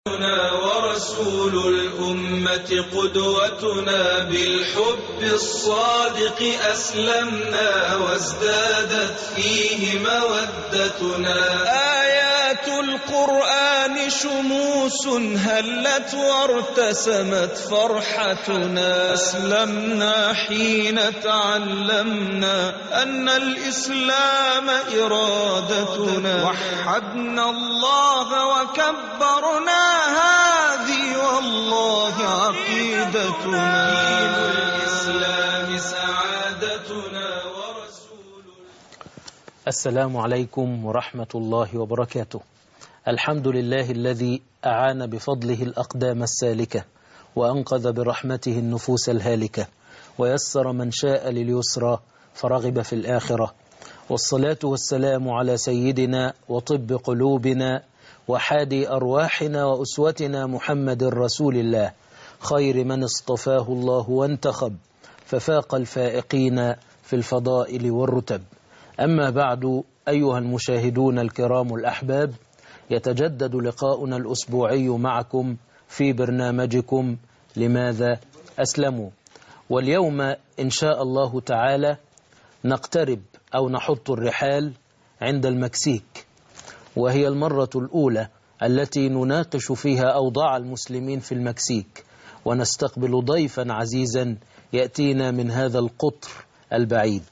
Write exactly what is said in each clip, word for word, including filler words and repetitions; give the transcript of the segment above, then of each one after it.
ورسول الأمة قدوتنا بالحب الصادق أسلمنا وازدادت فيه مودتنا. آيات القرآن شموس هلت وارتسمت فرحتنا. أسلمنا حين تعلمنا أن الإسلام إرادتنا. وحدنا الله وكبرنا هذه والله عقيدتنا. دين الإسلام سعادتنا ورسول. السلام عليكم ورحمة الله وبركاته. الحمد لله الذي أعان بفضله الأقدام السالكة وأنقذ برحمته النفوس الهالكة ويسر من شاء لليسرى فرغب في الآخرة. والصلاة والسلام على سيدنا وطب قلوبنا وحادي أرواحنا وأسوتنا محمد رسول الله، خير من اصطفاه الله وانتخب ففاق الفائقين في الفضائل والرتب. أما بعد، أيها المشاهدون الكرام الأحباب، يتجدد لقاؤنا الأسبوعي معكم في برنامجكم لماذا أسلموا. واليوم إن شاء الله تعالى نقترب أو نحط الرحال عند المكسيك، وهي المرة الأولى التي نناقش فيها أوضاع المسلمين في المكسيك، ونستقبل ضيفا عزيزا يأتينا من هذا القطر البعيد.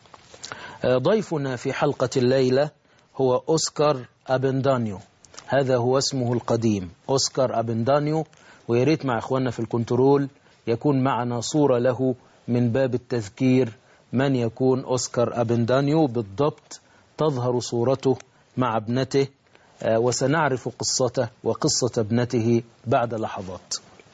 ضيفنا في حلقة الليلة هو أوسكار أبندانيو، هذا هو اسمه القديم أوسكار أبندانيو، ويريت مع إخواننا في الكنترول يكون معنا صورة له من باب التذكير من يكون أوسكار أبندانيو بالضبط. تظهر صورته مع ابنته وسنعرف قصته وقصة ابنته بعد لحظات.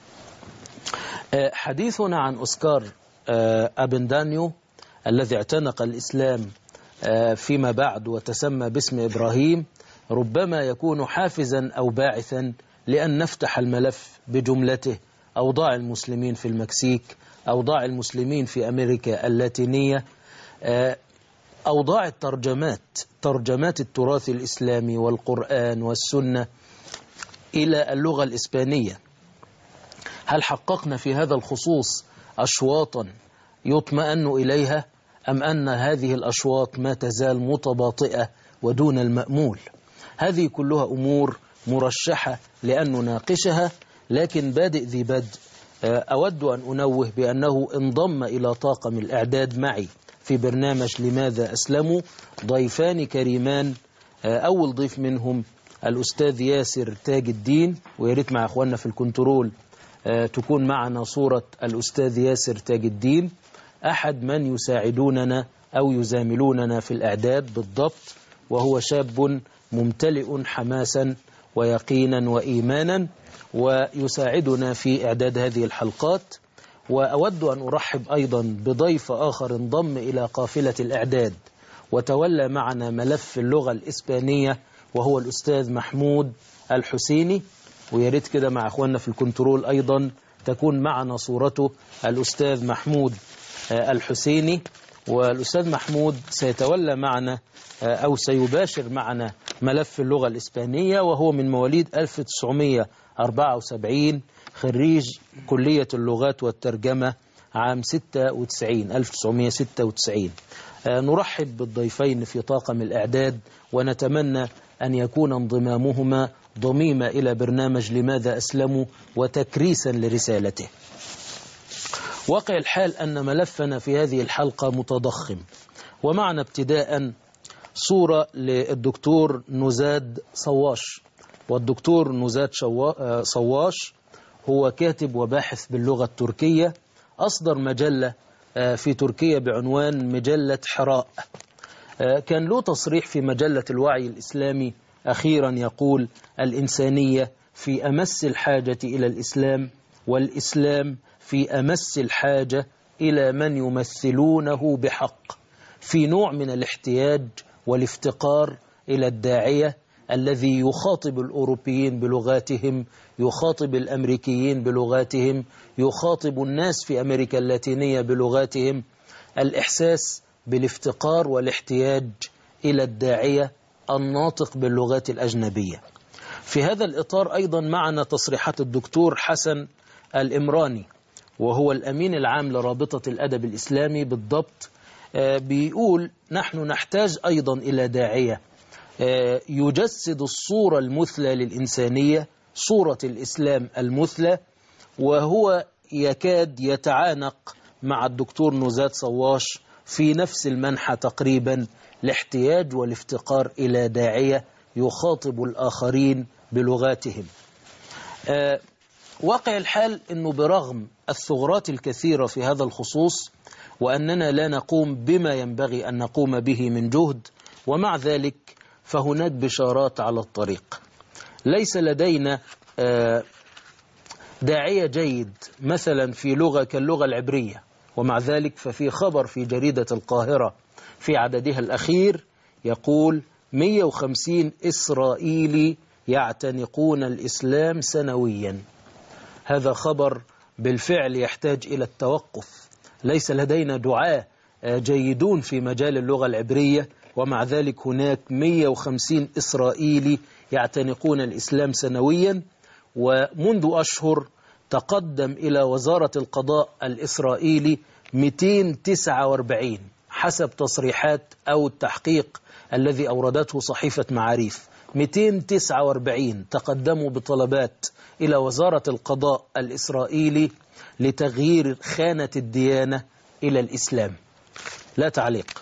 حديثنا عن أوسكار أبندانيو الذي اعتنق الإسلام فيما بعد وتسمى باسم إبراهيم ربما يكون حافزا أو باعثا لأن نفتح الملف بجملته: أوضاع المسلمين في المكسيك، أوضاع المسلمين في أمريكا اللاتينية، أوضاع الترجمات، ترجمات التراث الإسلامي والقرآن والسنة إلى اللغة الإسبانية. هل حققنا في هذا الخصوص أشواطا يطمئن إليها، أم أن هذه الأشواط ما تزال متباطئة ودون المأمول؟ هذه كلها أمور مرشحة لأن نناقشها، لكن بادئ ذي بدء أود أن أنوه بأنه انضم إلى طاقم الإعداد معي في برنامج لماذا أسلموا ضيفان كريمان. أول ضيف منهم الأستاذ ياسر تاج الدين، ويريت مع أخواننا في الكنترول تكون معنا صورة الأستاذ ياسر تاج الدين، أحد من يساعدوننا أو يزاملوننا في الإعداد بالضبط، وهو شاب ممتلئ حماسا ويقينا وإيمانا ويساعدنا في إعداد هذه الحلقات. وأود أن أرحب أيضا بضيف آخر انضم إلى قافلة الإعداد وتولى معنا ملف اللغة الإسبانية، وهو الأستاذ محمود الحسيني، ويريد كده مع أخواننا في الكنترول أيضا تكون معنا صورته الأستاذ محمود الحسيني. والأستاذ محمود سيتولى معنا أو سيباشر معنا ملف اللغة الإسبانية، وهو من مواليد ألف وتسعمائة وأربعة وسبعين، خريج كلية اللغات والترجمة عام ستة وتسعين ألف وتسعمائة وستة وتسعين. نرحب بالضيفين في طاقم الإعداد، ونتمنى أن يكون انضمامهما ضميمة إلى برنامج لماذا أسلموا وتكريسا لرسالته. واقع الحال أن ملفنا في هذه الحلقة متضخم، ومعنا ابتداء صورة للدكتور نزاد صواش. والدكتور نزاد صواش هو كاتب وباحث باللغة التركية، أصدر مجلة في تركيا بعنوان مجلة حراء. كان له تصريح في مجلة الوعي الإسلامي أخيرا يقول: الإنسانية في أمس الحاجة إلى الإسلام، والإسلام في أمس الحاجة إلى من يمثلونه بحق، في نوع من الاحتياج والافتقار إلى الداعية الذي يخاطب الأوروبيين بلغاتهم، يخاطب الأمريكيين بلغاتهم، يخاطب الناس في أمريكا اللاتينية بلغاتهم. الإحساس بالافتقار والاحتياج إلى الداعية الناطق باللغات الأجنبية. في هذا الإطار أيضا معنا تصريحات الدكتور حسن الإمراني، وهو الأمين العام لرابطة الأدب الإسلامي بالضبط. بيقول: نحن نحتاج أيضا إلى داعية يجسد الصورة المثلى للإنسانية، صورة الإسلام المثلى. وهو يكاد يتعانق مع الدكتور نزات صواش في نفس المنحى تقريبا، الاحتياج والافتقار إلى داعية يخاطب الآخرين بلغاتهم. آه واقع الحال أنه برغم الثغرات الكثيرة في هذا الخصوص، وأننا لا نقوم بما ينبغي أن نقوم به من جهد، ومع ذلك فهناك بشارات على الطريق. ليس لدينا آه داعية جيد مثلا في لغة كاللغة العبرية، ومع ذلك ففي خبر في جريدة القاهرة في عددها الأخير يقول: مئة وخمسين إسرائيلي يعتنقون الإسلام سنويا. هذا خبر بالفعل يحتاج إلى التوقف. ليس لدينا دعاة جيدون في مجال اللغة العبرية، ومع ذلك هناك مئة وخمسين إسرائيلي يعتنقون الإسلام سنويا. ومنذ أشهر تقدم إلى وزارة القضاء الإسرائيلي مئتين وتسعة وأربعين حسب تصريحات أو التحقيق الذي أوردته صحيفة معاريف. مئتين وتسعة وأربعين تقدموا بطلبات إلى وزارة القضاء الإسرائيلي لتغيير خانة الديانة إلى الإسلام. لا تعليق.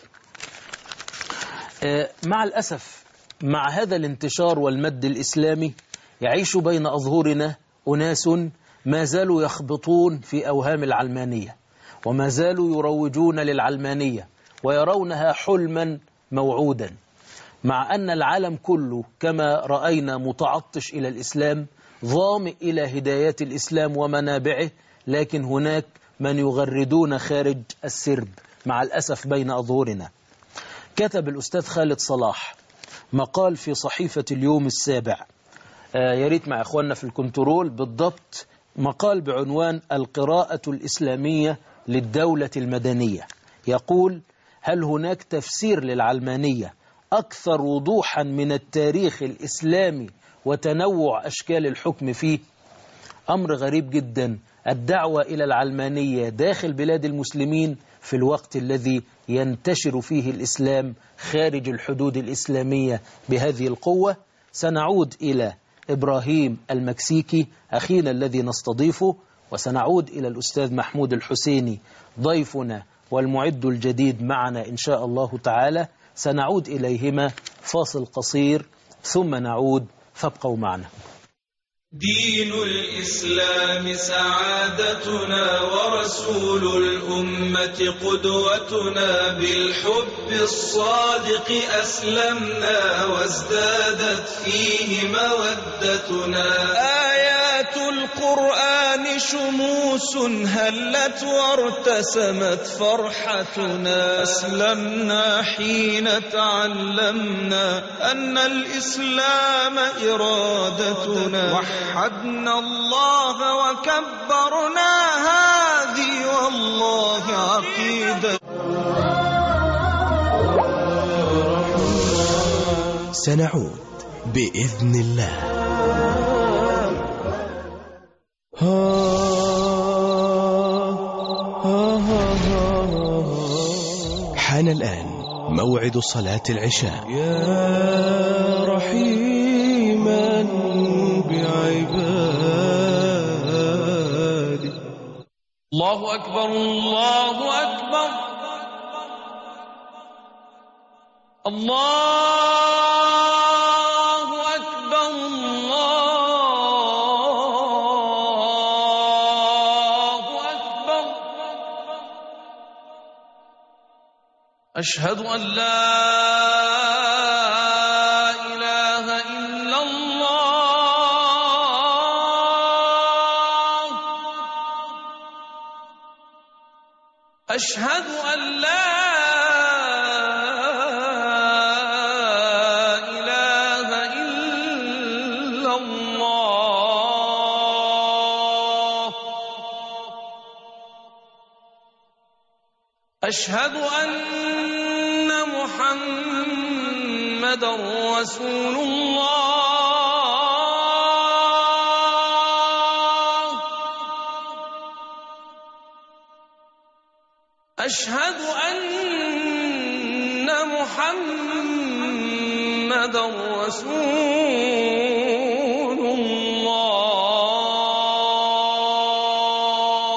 مع الأسف مع هذا الانتشار والمد الإسلامي يعيش بين أظهرنا أناس ما زالوا يخبطون في أوهام العلمانية، وما زالوا يروجون للعلمانية ويرونها حلما موعودا، مع أن العالم كله كما رأينا متعطش إلى الإسلام، ظامئ إلى هدايات الإسلام ومنابعه، لكن هناك من يغردون خارج السرب مع الأسف بين أظهرنا. كتب الأستاذ خالد صلاح مقال في صحيفة اليوم السابع، آه يريت مع إخواننا في الكنترول بالضبط، مقال بعنوان القراءة الإسلامية للدولة المدنية. يقول: هل هناك تفسير للعلمانية أكثر وضوحا من التاريخ الإسلامي وتنوع أشكال الحكم فيه؟ أمر غريب جدا الدعوة إلى العلمانية داخل بلاد المسلمين في الوقت الذي ينتشر فيه الإسلام خارج الحدود الإسلامية بهذه القوة. سنعود إلى إبراهيم المكسيكي أخينا الذي نستضيفه، وسنعود إلى الأستاذ محمود الحسيني ضيفنا والمعد الجديد معنا إن شاء الله تعالى. سنعود إليهما فاصل قصير ثم نعود، فابقوا معنا. دين الإسلام سعادتنا ورسول الأمة قدوتنا، بالحب الصادق أسلمنا وازدادت فيه مودتنا. آيات القرآن شموس هلت وارتسمت فرحتنا، أسلمنا حين تعلمنا أن الإسلام إرادتنا، وحدنا الله وكبرنا هذه والله عقيدة. سنعود بإذن الله. حان الآن موعد صلاة العشاء. يا رحيما بعبادي. الله أكبر الله أكبر الله أكبر الله أكبر. أشهد أن لا إله إلا الله. أشهد أن لا إله إلا الله. أشهد أن محمدا رسول الله. أشهد أن محمد رسول الله.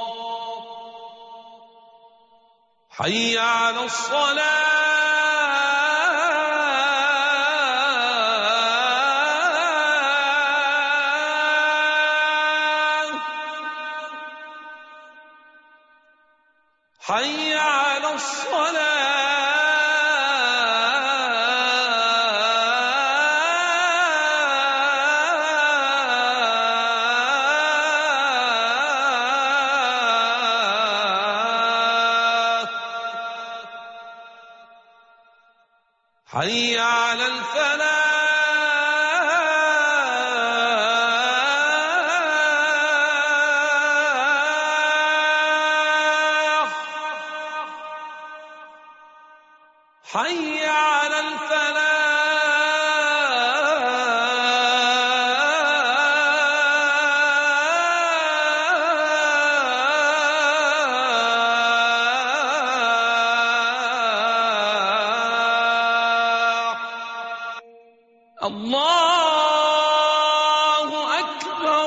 حي على الصلاة. حي على الصلاة. حي على الفلاح. حي على الفلاح. الله أكبر.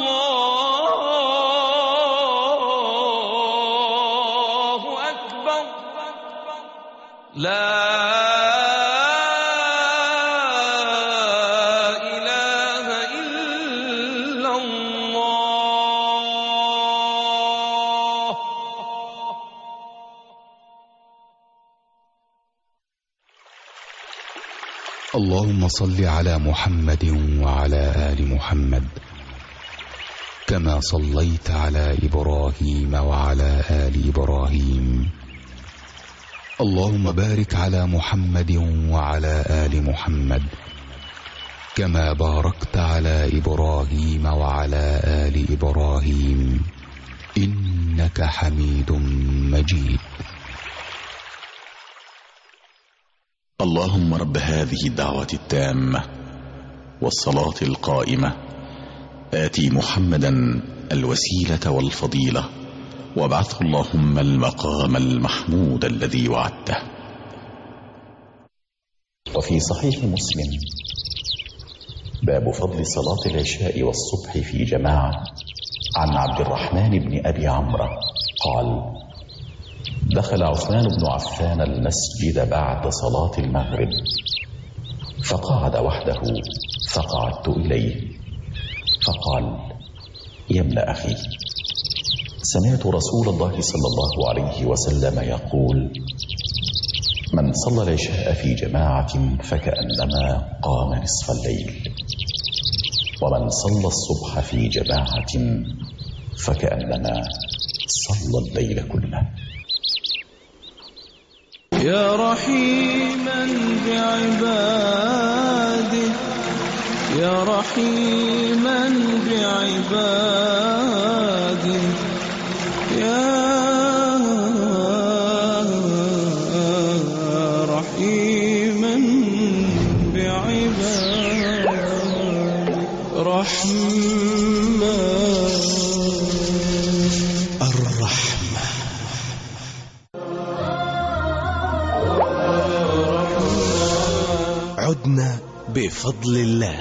الله أكبر. لا إله إلا الله. اللهم صل على محمد وعلى آل محمد كما صليت على إبراهيم وعلى آل إبراهيم. اللهم بارك على محمد وعلى آل محمد كما باركت على إبراهيم وعلى آل إبراهيم إنك حميد مجيد. اللهم رب هذه الدعوة التامة والصلاة القائمة آتي محمدا الوسيلة والفضيلة وابعثه اللهم المقام المحمود الذي وعدته. وفي صحيح مسلم باب فضل صلاة العشاء والصبح في جماعة عن عبد الرحمن بن أبي عمرو قال: دخل عثمان بن عفان المسجد بعد صلاة المغرب فقعد وحده فقعدت إليه فقال: يا ابن أخي، سمعت رسول الله صلى الله عليه وسلم يقول: من صلى العشاء في جماعة فكأنما قام نصف الليل، ومن صلى الصبح في جماعة فكأنما صلى الليل كله. يا رحيما بعباده يا رحيما بعباده يا رحيما بعباده رحمة الرحمة. عدنا بفضل الله.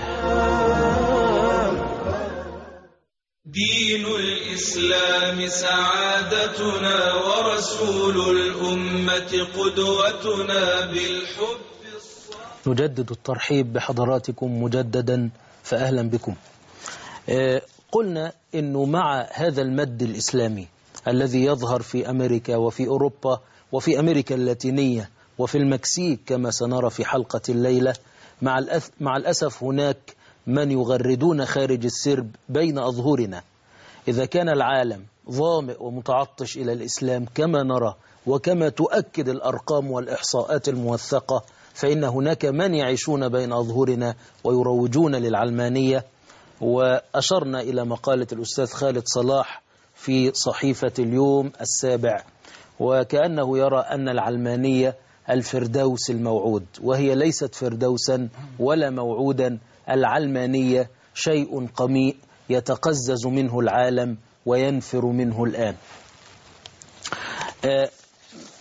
دين الإسلام سعادتنا ورسول الأمة قدوتنا بالحب. نجدد الترحيب بحضراتكم مجددا، فأهلا بكم. آه قلنا أنه مع هذا المد الإسلامي الذي يظهر في أمريكا وفي أوروبا وفي أمريكا اللاتينية وفي المكسيك كما سنرى في حلقة الليلة، مع, مع الأسف هناك من يغردون خارج السرب بين أظهرنا. إذا كان العالم ظامئ ومتعطش إلى الإسلام كما نرى وكما تؤكد الأرقام والإحصاءات الموثقة، فإن هناك من يعيشون بين أظهرنا ويروجون للعلمانية. وأشرنا إلى مقالة الأستاذ خالد صلاح في صحيفة اليوم السابع، وكأنه يرى أن العلمانية الفردوس الموعود، وهي ليست فردوسا ولا موعودا. العلمانية شيء قميء يتقزز منه العالم وينفر منه الآن.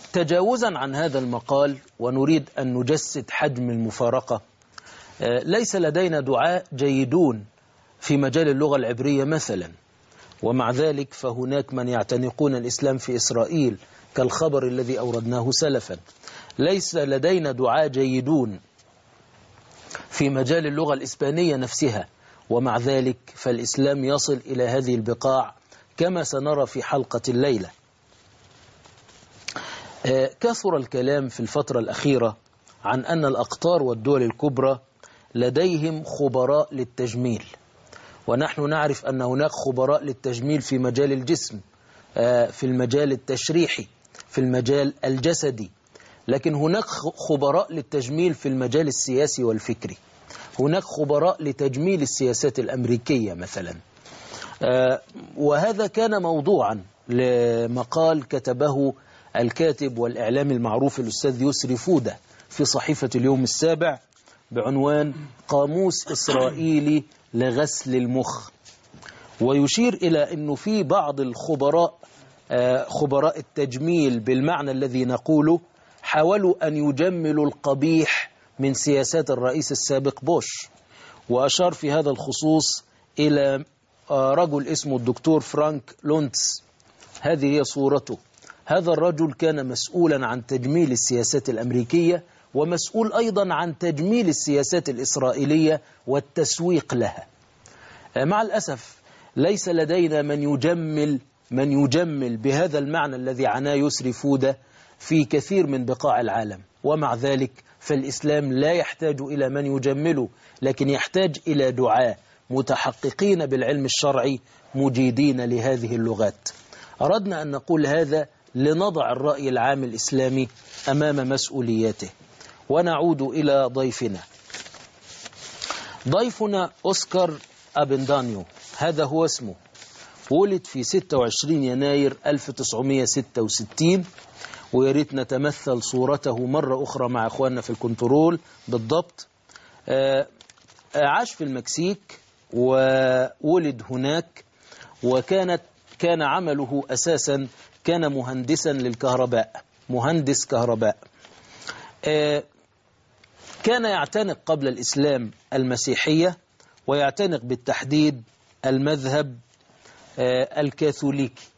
تجاوزا عن هذا المقال ونريد أن نجسد حجم المفارقة، ليس لدينا دعاء جيدون في مجال اللغة العبرية مثلا، ومع ذلك فهناك من يعتنقون الإسلام في إسرائيل كالخبر الذي أوردناه سلفا. ليس لدينا دعاء جيدون في مجال اللغة الإسبانية نفسها، ومع ذلك فالإسلام يصل إلى هذه البقاع كما سنرى في حلقة الليلة. كثر الكلام في الفترة الأخيرة عن أن الأقطار والدول الكبرى لديهم خبراء للتجميل، ونحن نعرف أن هناك خبراء للتجميل في مجال الجسم، في المجال التشريحي، في المجال الجسدي، لكن هناك خبراء للتجميل في المجال السياسي والفكري. هناك خبراء لتجميل السياسات الأمريكية مثلا. وهذا كان موضوعا لمقال كتبه الكاتب والإعلام المعروف الأستاذ يسري فودة في صحيفة اليوم السابع بعنوان قاموس إسرائيلي لغسل المخ، ويشير إلى أنه في بعض الخبراء خبراء التجميل بالمعنى الذي نقوله حاولوا أن يجملوا القبيح من سياسات الرئيس السابق بوش. وأشار في هذا الخصوص إلى رجل اسمه الدكتور فرانك لونتس. هذه هي صورته. هذا الرجل كان مسؤولا عن تجميل السياسات الأمريكية، ومسؤول أيضا عن تجميل السياسات الإسرائيلية والتسويق لها. مع الأسف ليس لدينا من يجمل من يجمل بهذا المعنى الذي عناه يسري فودة في كثير من بقاع العالم. ومع ذلك فالإسلام لا يحتاج إلى من يجمله، لكن يحتاج إلى دعاة متحققين بالعلم الشرعي مجيدين لهذه اللغات. أردنا أن نقول هذا لنضع الرأي العام الإسلامي أمام مسؤولياته. ونعود إلى ضيفنا. ضيفنا أوسكار أبندانيو، هذا هو اسمه. ولد في ستة وعشرين يناير ألف وتسعمائة وستة وستين، وياريت نتمثل صورته مرة أخرى مع أخواننا في الكنترول بالضبط. عاش في المكسيك وولد هناك، وكانت كان عمله أساسا كان مهندسا للكهرباء، مهندس كهرباء. كان يعتنق قبل الإسلام المسيحية، ويعتنق بالتحديد المذهب الكاثوليكي.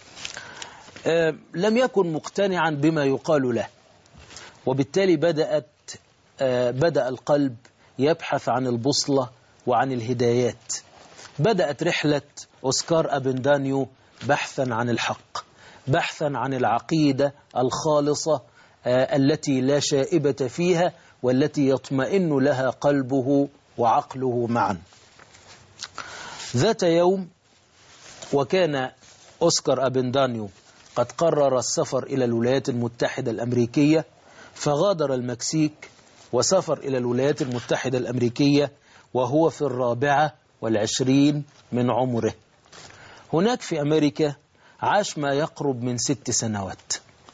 لم يكن مقتنعا بما يقال له، وبالتالي بدأت بدأ القلب يبحث عن البوصلة وعن الهدايات. بدأت رحلة أوسكار أبندانيو بحثا عن الحق، بحثا عن العقيدة الخالصة التي لا شائبة فيها، والتي يطمئن لها قلبه وعقله معا. ذات يوم، وكان أوسكار أبندانيو قد قرر السفر إلى الولايات المتحدة الأمريكية، فغادر المكسيك وسافر إلى الولايات المتحدة الأمريكية وهو في الرابعة والعشرين من عمره. هناك في أمريكا عاش ما يقرب من ست سنوات،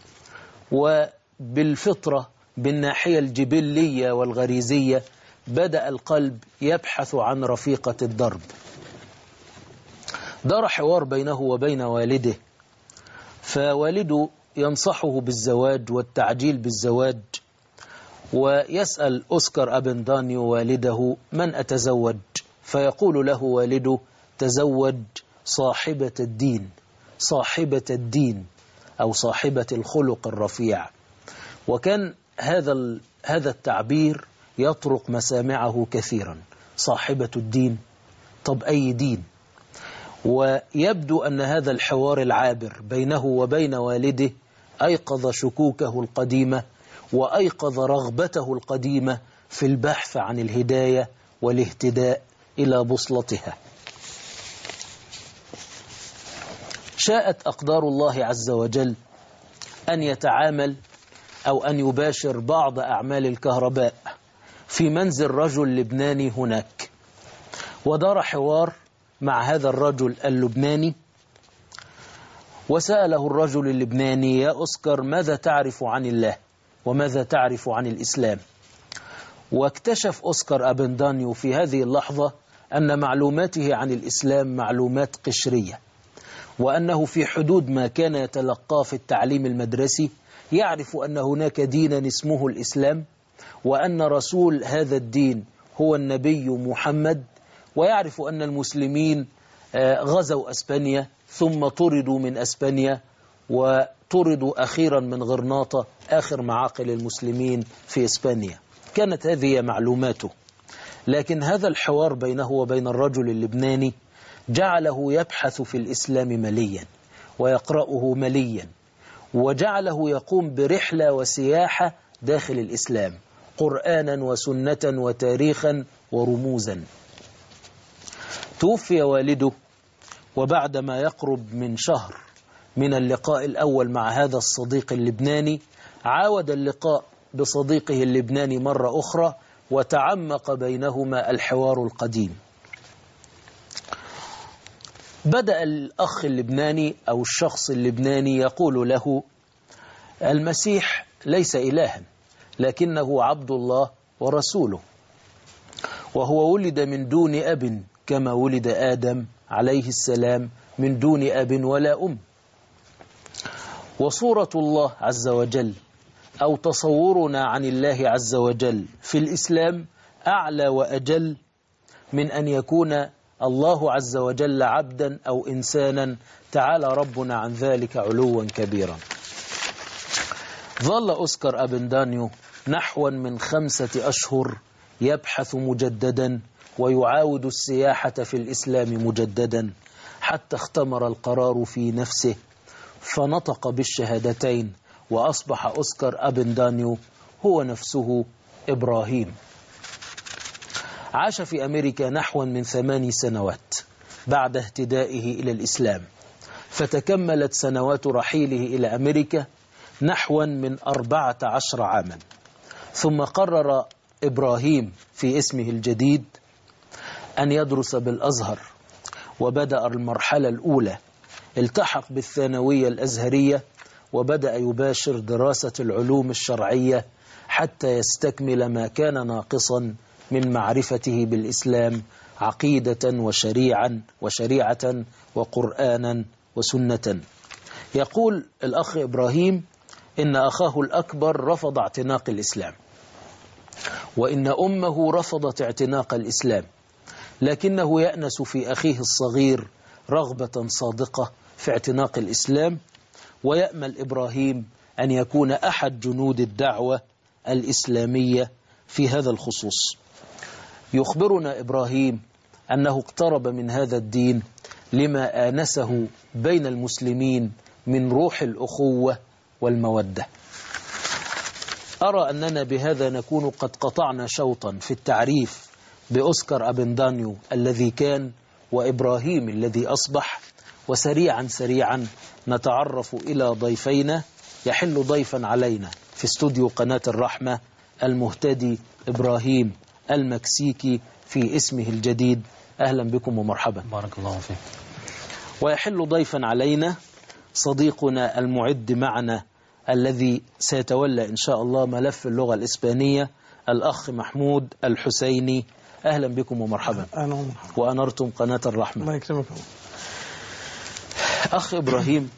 وبالفطرة بالناحية الجبلية والغريزية بدأ القلب يبحث عن رفيقة الدرب. دار حوار بينه وبين والده، فوالده ينصحه بالزواج والتعجيل بالزواج، ويسأل أوسكار أبندانيو والده: من أتزوج؟ فيقول له والده: تزوج صاحبة الدين، صاحبة الدين أو صاحبة الخلق الرفيع. وكان هذا هذا التعبير يطرق مسامعه كثيرا. صاحبة الدين، طب أي دين؟ ويبدو أن هذا الحوار العابر بينه وبين والده أيقظ شكوكه القديمة، وأيقظ رغبته القديمة في البحث عن الهداية والاهتداء إلى بوصلتها. شاءت أقدار الله عز وجل أن يتعامل أو أن يباشر بعض أعمال الكهرباء في منزل رجل لبناني هناك، ودار حوار مع هذا الرجل اللبناني، وسأله الرجل اللبناني: يا أوسكار، ماذا تعرف عن الله وماذا تعرف عن الإسلام؟ واكتشف أوسكار أبندانيو في هذه اللحظة أن معلوماته عن الإسلام معلومات قشرية، وأنه في حدود ما كان يتلقاه في التعليم المدرسي يعرف أن هناك دينا اسمه الإسلام، وأن رسول هذا الدين هو النبي محمد، ويعرف أن المسلمين غزوا أسبانيا ثم طردوا من أسبانيا وطردوا أخيرا من غرناطة آخر معاقل المسلمين في إسبانيا. كانت هذه معلوماته، لكن هذا الحوار بينه وبين الرجل اللبناني جعله يبحث في الإسلام مليا ويقرأه مليا، وجعله يقوم برحلة وسياحة داخل الإسلام، قرآنا وسنة وتاريخا ورموزا. توفي والده، وبعدما يقرب من شهر من اللقاء الأول مع هذا الصديق اللبناني عاود اللقاء بصديقه اللبناني مرة أخرى، وتعمق بينهما الحوار القديم. بدأ الأخ اللبناني أو الشخص اللبناني يقول له: المسيح ليس إلها، لكنه عبد الله ورسوله، وهو ولد من دون أب كما ولد آدم عليه السلام من دون أب ولا أم. وصورة الله عز وجل أو تصورنا عن الله عز وجل في الإسلام أعلى وأجل من أن يكون الله عز وجل عبدا أو إنسانا، تعالى ربنا عن ذلك علوا كبيرا. ظل أوسكار أبندانيو نحو من خمسة أشهر يبحث مجددا ويعاود السياحة في الإسلام مجددا، حتى اختمر القرار في نفسه فنطق بالشهادتين، وأصبح أوسكار أبندانيو هو نفسه إبراهيم. عاش في أمريكا نحو من ثماني سنوات بعد اهتدائه إلى الإسلام، فتكملت سنوات رحيله إلى أمريكا نحو من أربعة عشر عاما. ثم قرر إبراهيم في اسمه الجديد أن يدرس بالأزهر، وبدأ المرحلة الأولى، التحق بالثانوية الأزهرية، وبدأ يباشر دراسة العلوم الشرعية حتى يستكمل ما كان ناقصا من معرفته بالإسلام عقيدة وشريعا وشريعة وقرآنا وسنة. يقول الأخ إبراهيم إن أخاه الأكبر رفض اعتناق الإسلام، وإن أمه رفضت اعتناق الإسلام، لكنه يأنس في أخيه الصغير رغبة صادقة في اعتناق الإسلام، ويأمل إبراهيم أن يكون أحد جنود الدعوة الإسلامية في هذا الخصوص. يخبرنا إبراهيم أنه اقترب من هذا الدين لما آنسه بين المسلمين من روح الأخوة والمودة. أرى أننا بهذا نكون قد قطعنا شوطا في التعريف بأوسكار أبندانيو الذي كان وإبراهيم الذي أصبح، وسريعا سريعا نتعرف إلى ضيفينا. يحل ضيفا علينا في استوديو قناة الرحمة المهتدي إبراهيم المكسيكي في اسمه الجديد. أهلا بكم ومرحبا. بارك الله فيك. ويحل ضيفا علينا صديقنا المعد معنا الذي سيتولى إن شاء الله ملف اللغة الإسبانية، الأخ محمود الحسيني. أهلا بكم ومرحبا. أهلا ومرحبا. وأنرتم قناة الرحمة. الله يكرمك. أخ إبراهيم،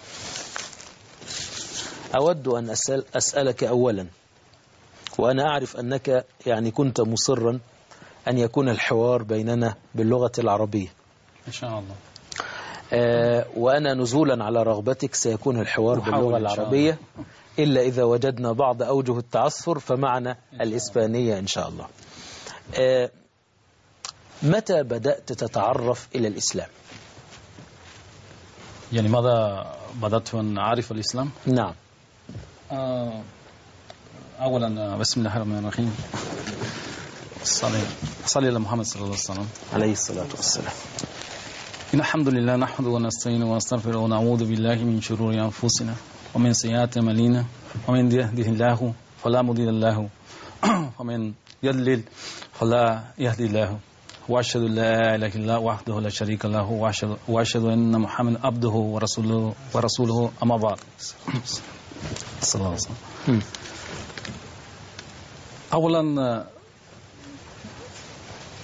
أود أن أسأل أسألك أولا، وأنا أعرف أنك يعني كنت مصرا أن يكون الحوار بيننا باللغة العربية إن شاء الله، آه وأنا نزولا على رغبتك سيكون الحوار باللغة العربية، إلا إذا وجدنا بعض أوجه التعثر فمعنا الإسبانية إن شاء الله. آه متى بدأت تتعرف إلى الإسلام؟ يعني ماذا بدأت أن أعرف الإسلام؟ نعم. آه أولا بسم الله الرحمن الرحيم، صلي صلي على محمد صلى الله عليه وسلم عليه الصلاة والسلام. إن الحمد لله نحمده ونستعينه ونستغفره ونعوذ بالله من شرور أنفسنا ومن سيئات أعمالنا، ومن يهده الله فلا مضل له ومن يضلل فلا يهدي له، وأشهد أن لا إله إلا الله وحده لا شريك له، وأشهد وأشهد أن محمدا عبده ورسوله ورسوله أما بعد. صلى الله عليه وسلم. أولا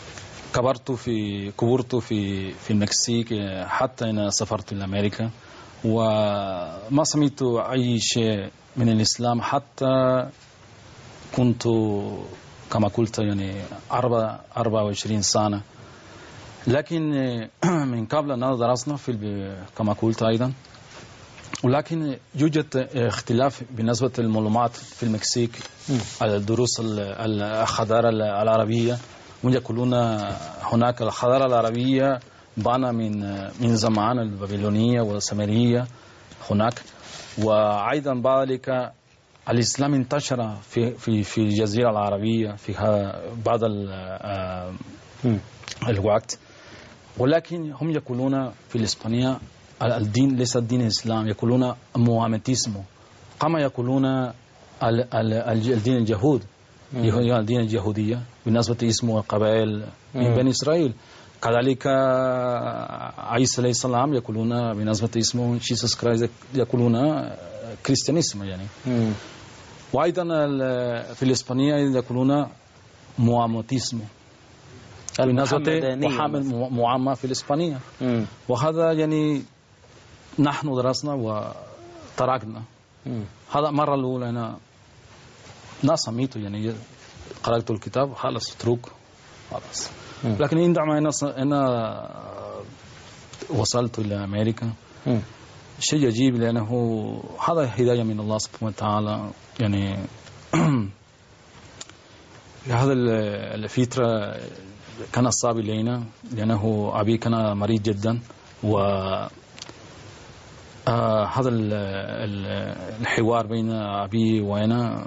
كبرت في كبرت في في المكسيك حتى أنا سافرت إلى أمريكا، وما سمعت أي شيء من الإسلام حتى كنت كما قلت يعني أربعة أربعة وعشرين سنة. لكن من قبل أن درسنا في كما قلت أيضا، ولكن يوجد اختلاف بالنسبة للمعلومات في المكسيك على الدروس الحضارة العربية. هم يقولون هناك الحضارة العربية بان من من زمان البابلونية والسامرية هناك، وأيضا بعد ذلك الإسلام انتشر في في في الجزيرة العربية في بعض الوقت. ولكن هم يقولون في الإسبانية الدين ليس الدين الإسلام، يقولون موامتيسمو، كما يقولون الدين اليهود، الدين اليهودية بالنسبة اسمه القبائل من بني إسرائيل. كذلك عيسى عليه السلام يقولون بالنسبة اسمه جيسوس كرايست يقولون كريستيانيسم يعني. مم. وأيضا في الإسبانية يقولون موامتيسمو بالنسبة محمد معمى في الإسبانية. مم. وهذا يعني نحن درسنا وتركنا. هذا مرة الأولى أنا لا سمعته يعني قرأت الكتاب خلاص اترك خلاص. لكن عندما أنا أنا وصلت إلى أمريكا مم. شيء عجيب، لأنه هذا هداية من الله سبحانه وتعالى يعني. هذا الفترة كان صعب علينا لأنه أبي كان مريض جدا، و هذا الحوار بين أبي وأنا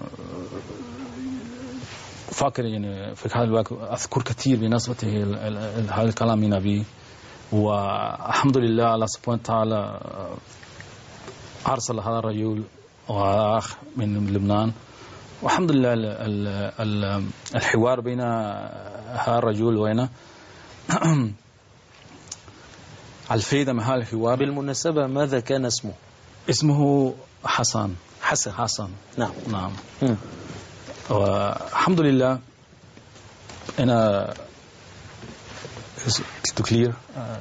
فاكر يعني في هذا الوقت أذكر كثير بالنسبة لهذا الكلام من أبي. والحمد لله الله سبحانه وتعالى أرسل هذا الرجل وأخ من لبنان، والحمد لله الحوار بين هذا الرجل وأنا الفائدة من هذا الحوار. بالمناسبة ماذا كان اسمه؟ اسمه حسن. حسن حسن نعم نعم. م. والحمد لله أنا to clear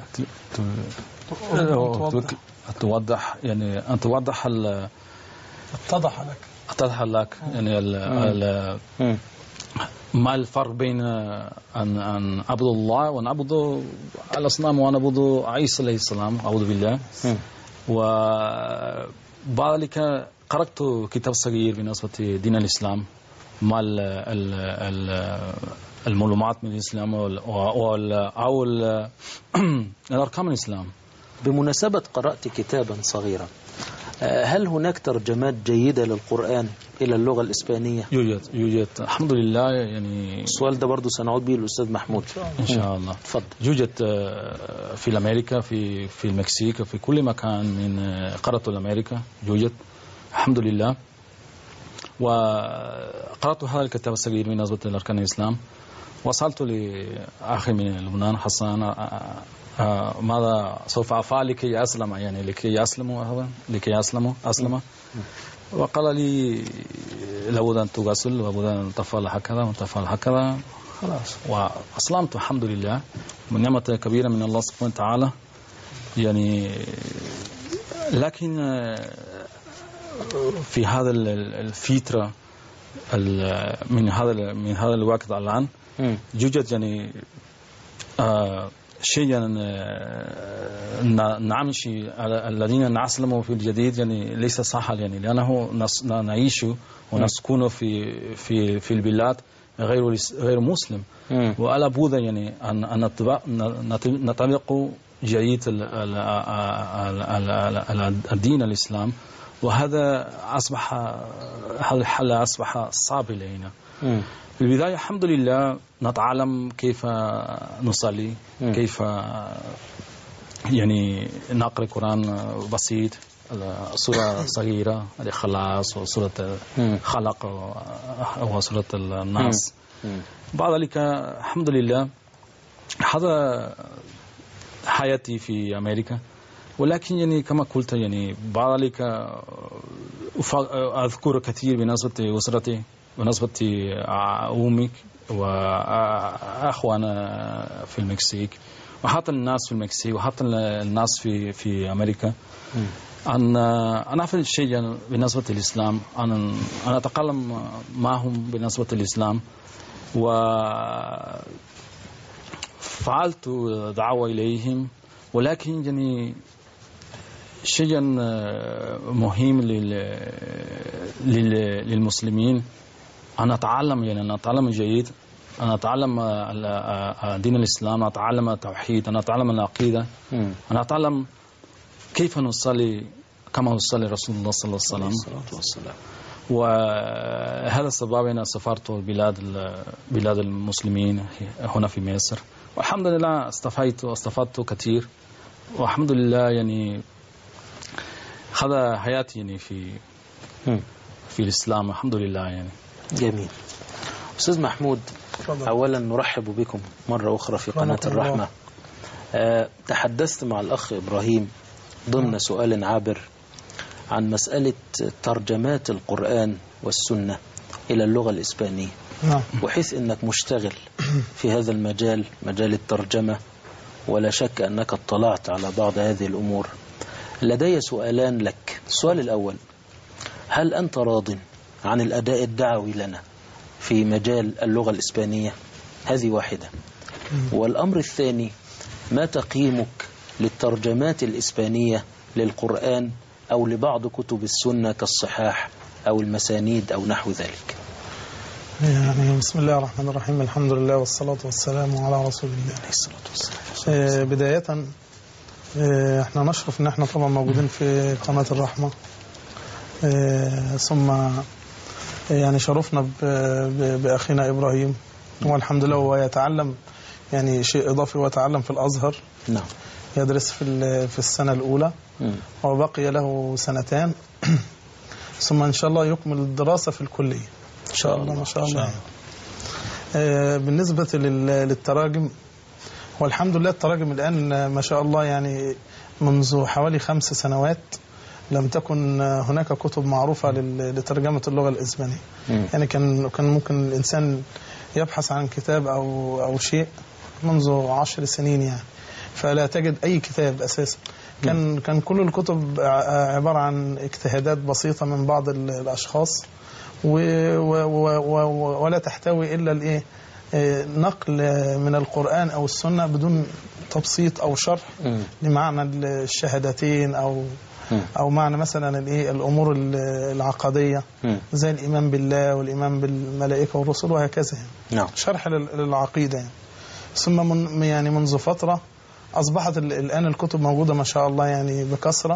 توضح يعني أن توضح ال اتضح لك اتضح لك يعني ال ما الفرق بين أن أن أعبد الله ونعبد الأصنام ونعبد عيسى عليه السلام أعوذ بالله. وبعد ذلك قرأت كتاب صغير بالنسبة دين الإسلام مع المعلومات من الإسلام أو الأركان الإسلام. بمناسبة قرأت كتابا صغيرا، هل هناك ترجمات جيدة للقرآن إلى اللغة الإسبانية؟ يوجد يوجد الحمد لله يعني. السؤال ده برضو سنعود به الأستاذ محمود إن شاء الله. تفضل. يوجد في أمريكا في في المكسيك في كل مكان من قارة أمريكا يوجد الحمد لله. وقرأت هذا الكتاب الصغير من نسبة الأركان الإسلام. وصلت لأخي من لبنان حسن ماذا سوف أفعل لكي يسلم يعني لكي يسلموا لكي يسلموا أسلم. وقال لي لابد أن تغسل ولابد أن تفعل هكذا وتفعل هكذا خلاص. وأسلمت الحمد لله من نعمة كبيرة من الله سبحانه وتعالى يعني. لكن في هذا الفترة من هذا من هذا الوقت الآن يوجد يعني آه شيء يعني نمشي الذين نسلموا في الجديد يعني ليس سهل يعني، لأنه نعيش ونسكن في في في البلاد غير غير مسلم، وعلى بد يعني أن نطبق جيد الدين الإسلام. وهذا أصبح هذا الحل أصبح صعب علينا. في البداية الحمد لله نتعلم كيف نصلي، كيف يعني نقرأ القرآن بسيط، سورة صغيرة الإخلاص وسورة خلق وسورة الناس. بعد ذلك الحمد لله هذا حياتي في أمريكا. ولكن يعني كما قلت يعني بعد ذلك أذكر كثير بالنسبة أسرتي بالنسبة أمي وأخوانا في المكسيك وحتى الناس في المكسيك وحتى الناس في في أمريكا. أنا أنا أعرف شيء بالنسبة للإسلام. أنا أنا أتكلم معهم بالنسبة للإسلام، وفعلت دعوة إليهم، ولكن يعني شيء مهم للمسلمين أن أتعلم، يعني أن أتعلم جيد، أن أتعلم دين الإسلام، أن أتعلم التوحيد، أن أتعلم العقيدة، أن أتعلم كيف نصلي كما يصلي رسول الله صلى الله عليه وسلم. وهذا السبب أنا سافرت بلاد بلاد المسلمين هنا في مصر، والحمد لله استفدت واستفدت كثير، والحمد لله يعني هذا حياتي يعني في في الإسلام، الحمد لله يعني. جميل. أستاذ محمود، أولا نرحب بكم مرة أخرى في قناة الرحمة. أه تحدثت مع الأخ إبراهيم ضمن سؤال عابر عن مسألة ترجمات القرآن والسنة إلى اللغة الإسبانية، وحيث أنك مشتغل في هذا المجال، مجال الترجمة، ولا شك أنك اطلعت على بعض هذه الأمور. لدي سؤالان لك. السؤال الأول: هل أنت راض عن الأداء الدعوي لنا في مجال اللغة الإسبانية؟ هذه واحدة. والأمر الثاني: ما تقييمك للترجمات الإسبانية للقرآن أو لبعض كتب السنة كالصحاح أو المسانيد أو نحو ذلك؟ يعني بسم الله الرحمن الرحيم، الحمد لله والصلاة والسلام على رسول الله عليه الصلاة والسلام. بداية احنا نشرف ان احنا طبعا موجودين في قناة الرحمة، ثم يعني شرفنا بأخينا إبراهيم، والحمد لله هو يتعلم يعني شيء إضافي، ويتعلم في الأزهر. نعم. يدرس في في السنة الأولى، وبقي له سنتان ثم إن شاء الله يكمل الدراسة في الكلية إن شاء الله. ما شاء الله. بالنسبة للتراجم، والحمد لله التراجم الآن ما شاء الله يعني منذ حوالي خمس سنوات لم تكن هناك كتب معروفة لترجمة اللغة الإسبانية. يعني كان كان ممكن الإنسان يبحث عن كتاب أو أو شيء منذ عشر سنين يعني، فلا تجد أي كتاب أساسا. كان كان كل الكتب عبارة عن اجتهادات بسيطة من بعض الأشخاص، ولا تحتوي إلا الإيه نقل من القرآن أو السنة بدون تبسيط أو شرح لمعنى الشهادتين أو أو معنى مثلا الإيه الأمور العقدية زي الإيمان بالله والإيمان بالملائكة والرسل وهكذا يعني. شرح للعقيدة يعني. ثم من يعني منذ فترة أصبحت الآن الكتب موجودة ما شاء الله يعني بكثرة،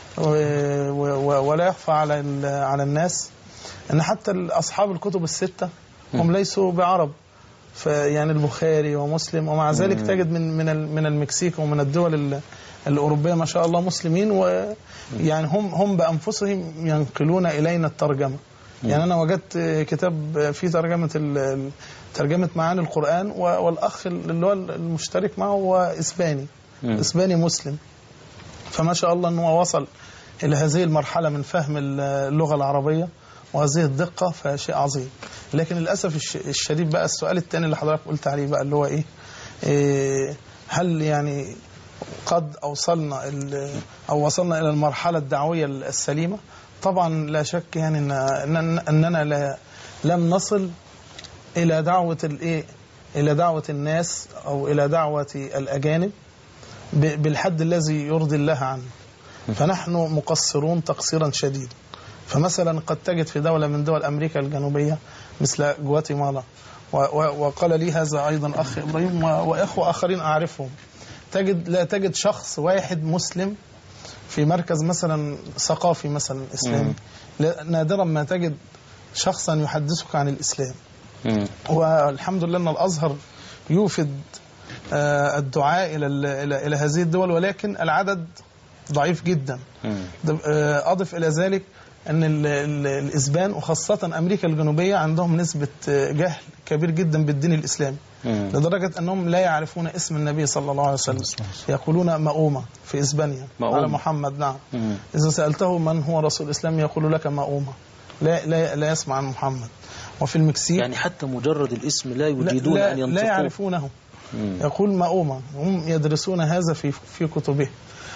ولا يخفى على على الناس أن حتى أصحاب الكتب الستة هم ليسوا بعرب، فيعني البخاري ومسلم، ومع ذلك تجد من من من المكسيك ومن الدول الأوروبية ما شاء الله مسلمين، ويعني هم هم بأنفسهم ينقلون إلينا الترجمة. يعني أنا وجدت كتاب فيه ترجمة ترجمة معاني القرآن، والأخ اللي هو المشترك معه هو إسباني إسباني مسلم، فما شاء الله أنه وصل إلى هذه المرحلة من فهم اللغة العربية وهذه الدقة، فشيء عظيم. لكن للأسف الشديد بقى السؤال الثاني اللي حضرتك قلت عليه بقى اللي هو إيه, إيه هل يعني قد أوصلنا أو وصلنا إلى المرحلة الدعوية السليمة؟ طبعا لا شك يعني إن أننا لا لم نصل إلى دعوة الإيه إلى دعوة الناس أو إلى دعوة الأجانب بالحد الذي يرضي الله عنه، فنحن مقصرون تقصيرا شديدا. فمثلا قد تجد في دولة من دول أمريكا الجنوبية مثل جواتيمالا، وقال لي هذا أيضا أخ إبراهيم وإخوة آخرين أعرفهم، تجد لا تجد شخص واحد مسلم في مركز مثلا ثقافي مثلا إسلامي، نادرا ما تجد شخصا يحدثك عن الإسلام. والحمد لله أن الأزهر يوفد الدعاء إلى إلى إلى هذه الدول، ولكن العدد ضعيف جدا. أضف إلى ذلك أن الإسبان وخاصة أمريكا الجنوبية عندهم نسبة جهل كبير جدا بالدين الإسلامي، لدرجة أنهم لا يعرفون اسم النبي صلى الله عليه وسلم، يقولون مؤومة في إسبانيا على محمد. نعم. إذا سألته من هو رسول الإسلام يقول لك مؤومة، لا لا لا يسمع عن محمد. وفي المكسيك يعني حتى مجرد الاسم لا يجيدون لا أن ينطقوه، لا يعرفونه، يقول مؤومة. هم يدرسون هذا في في كتبه.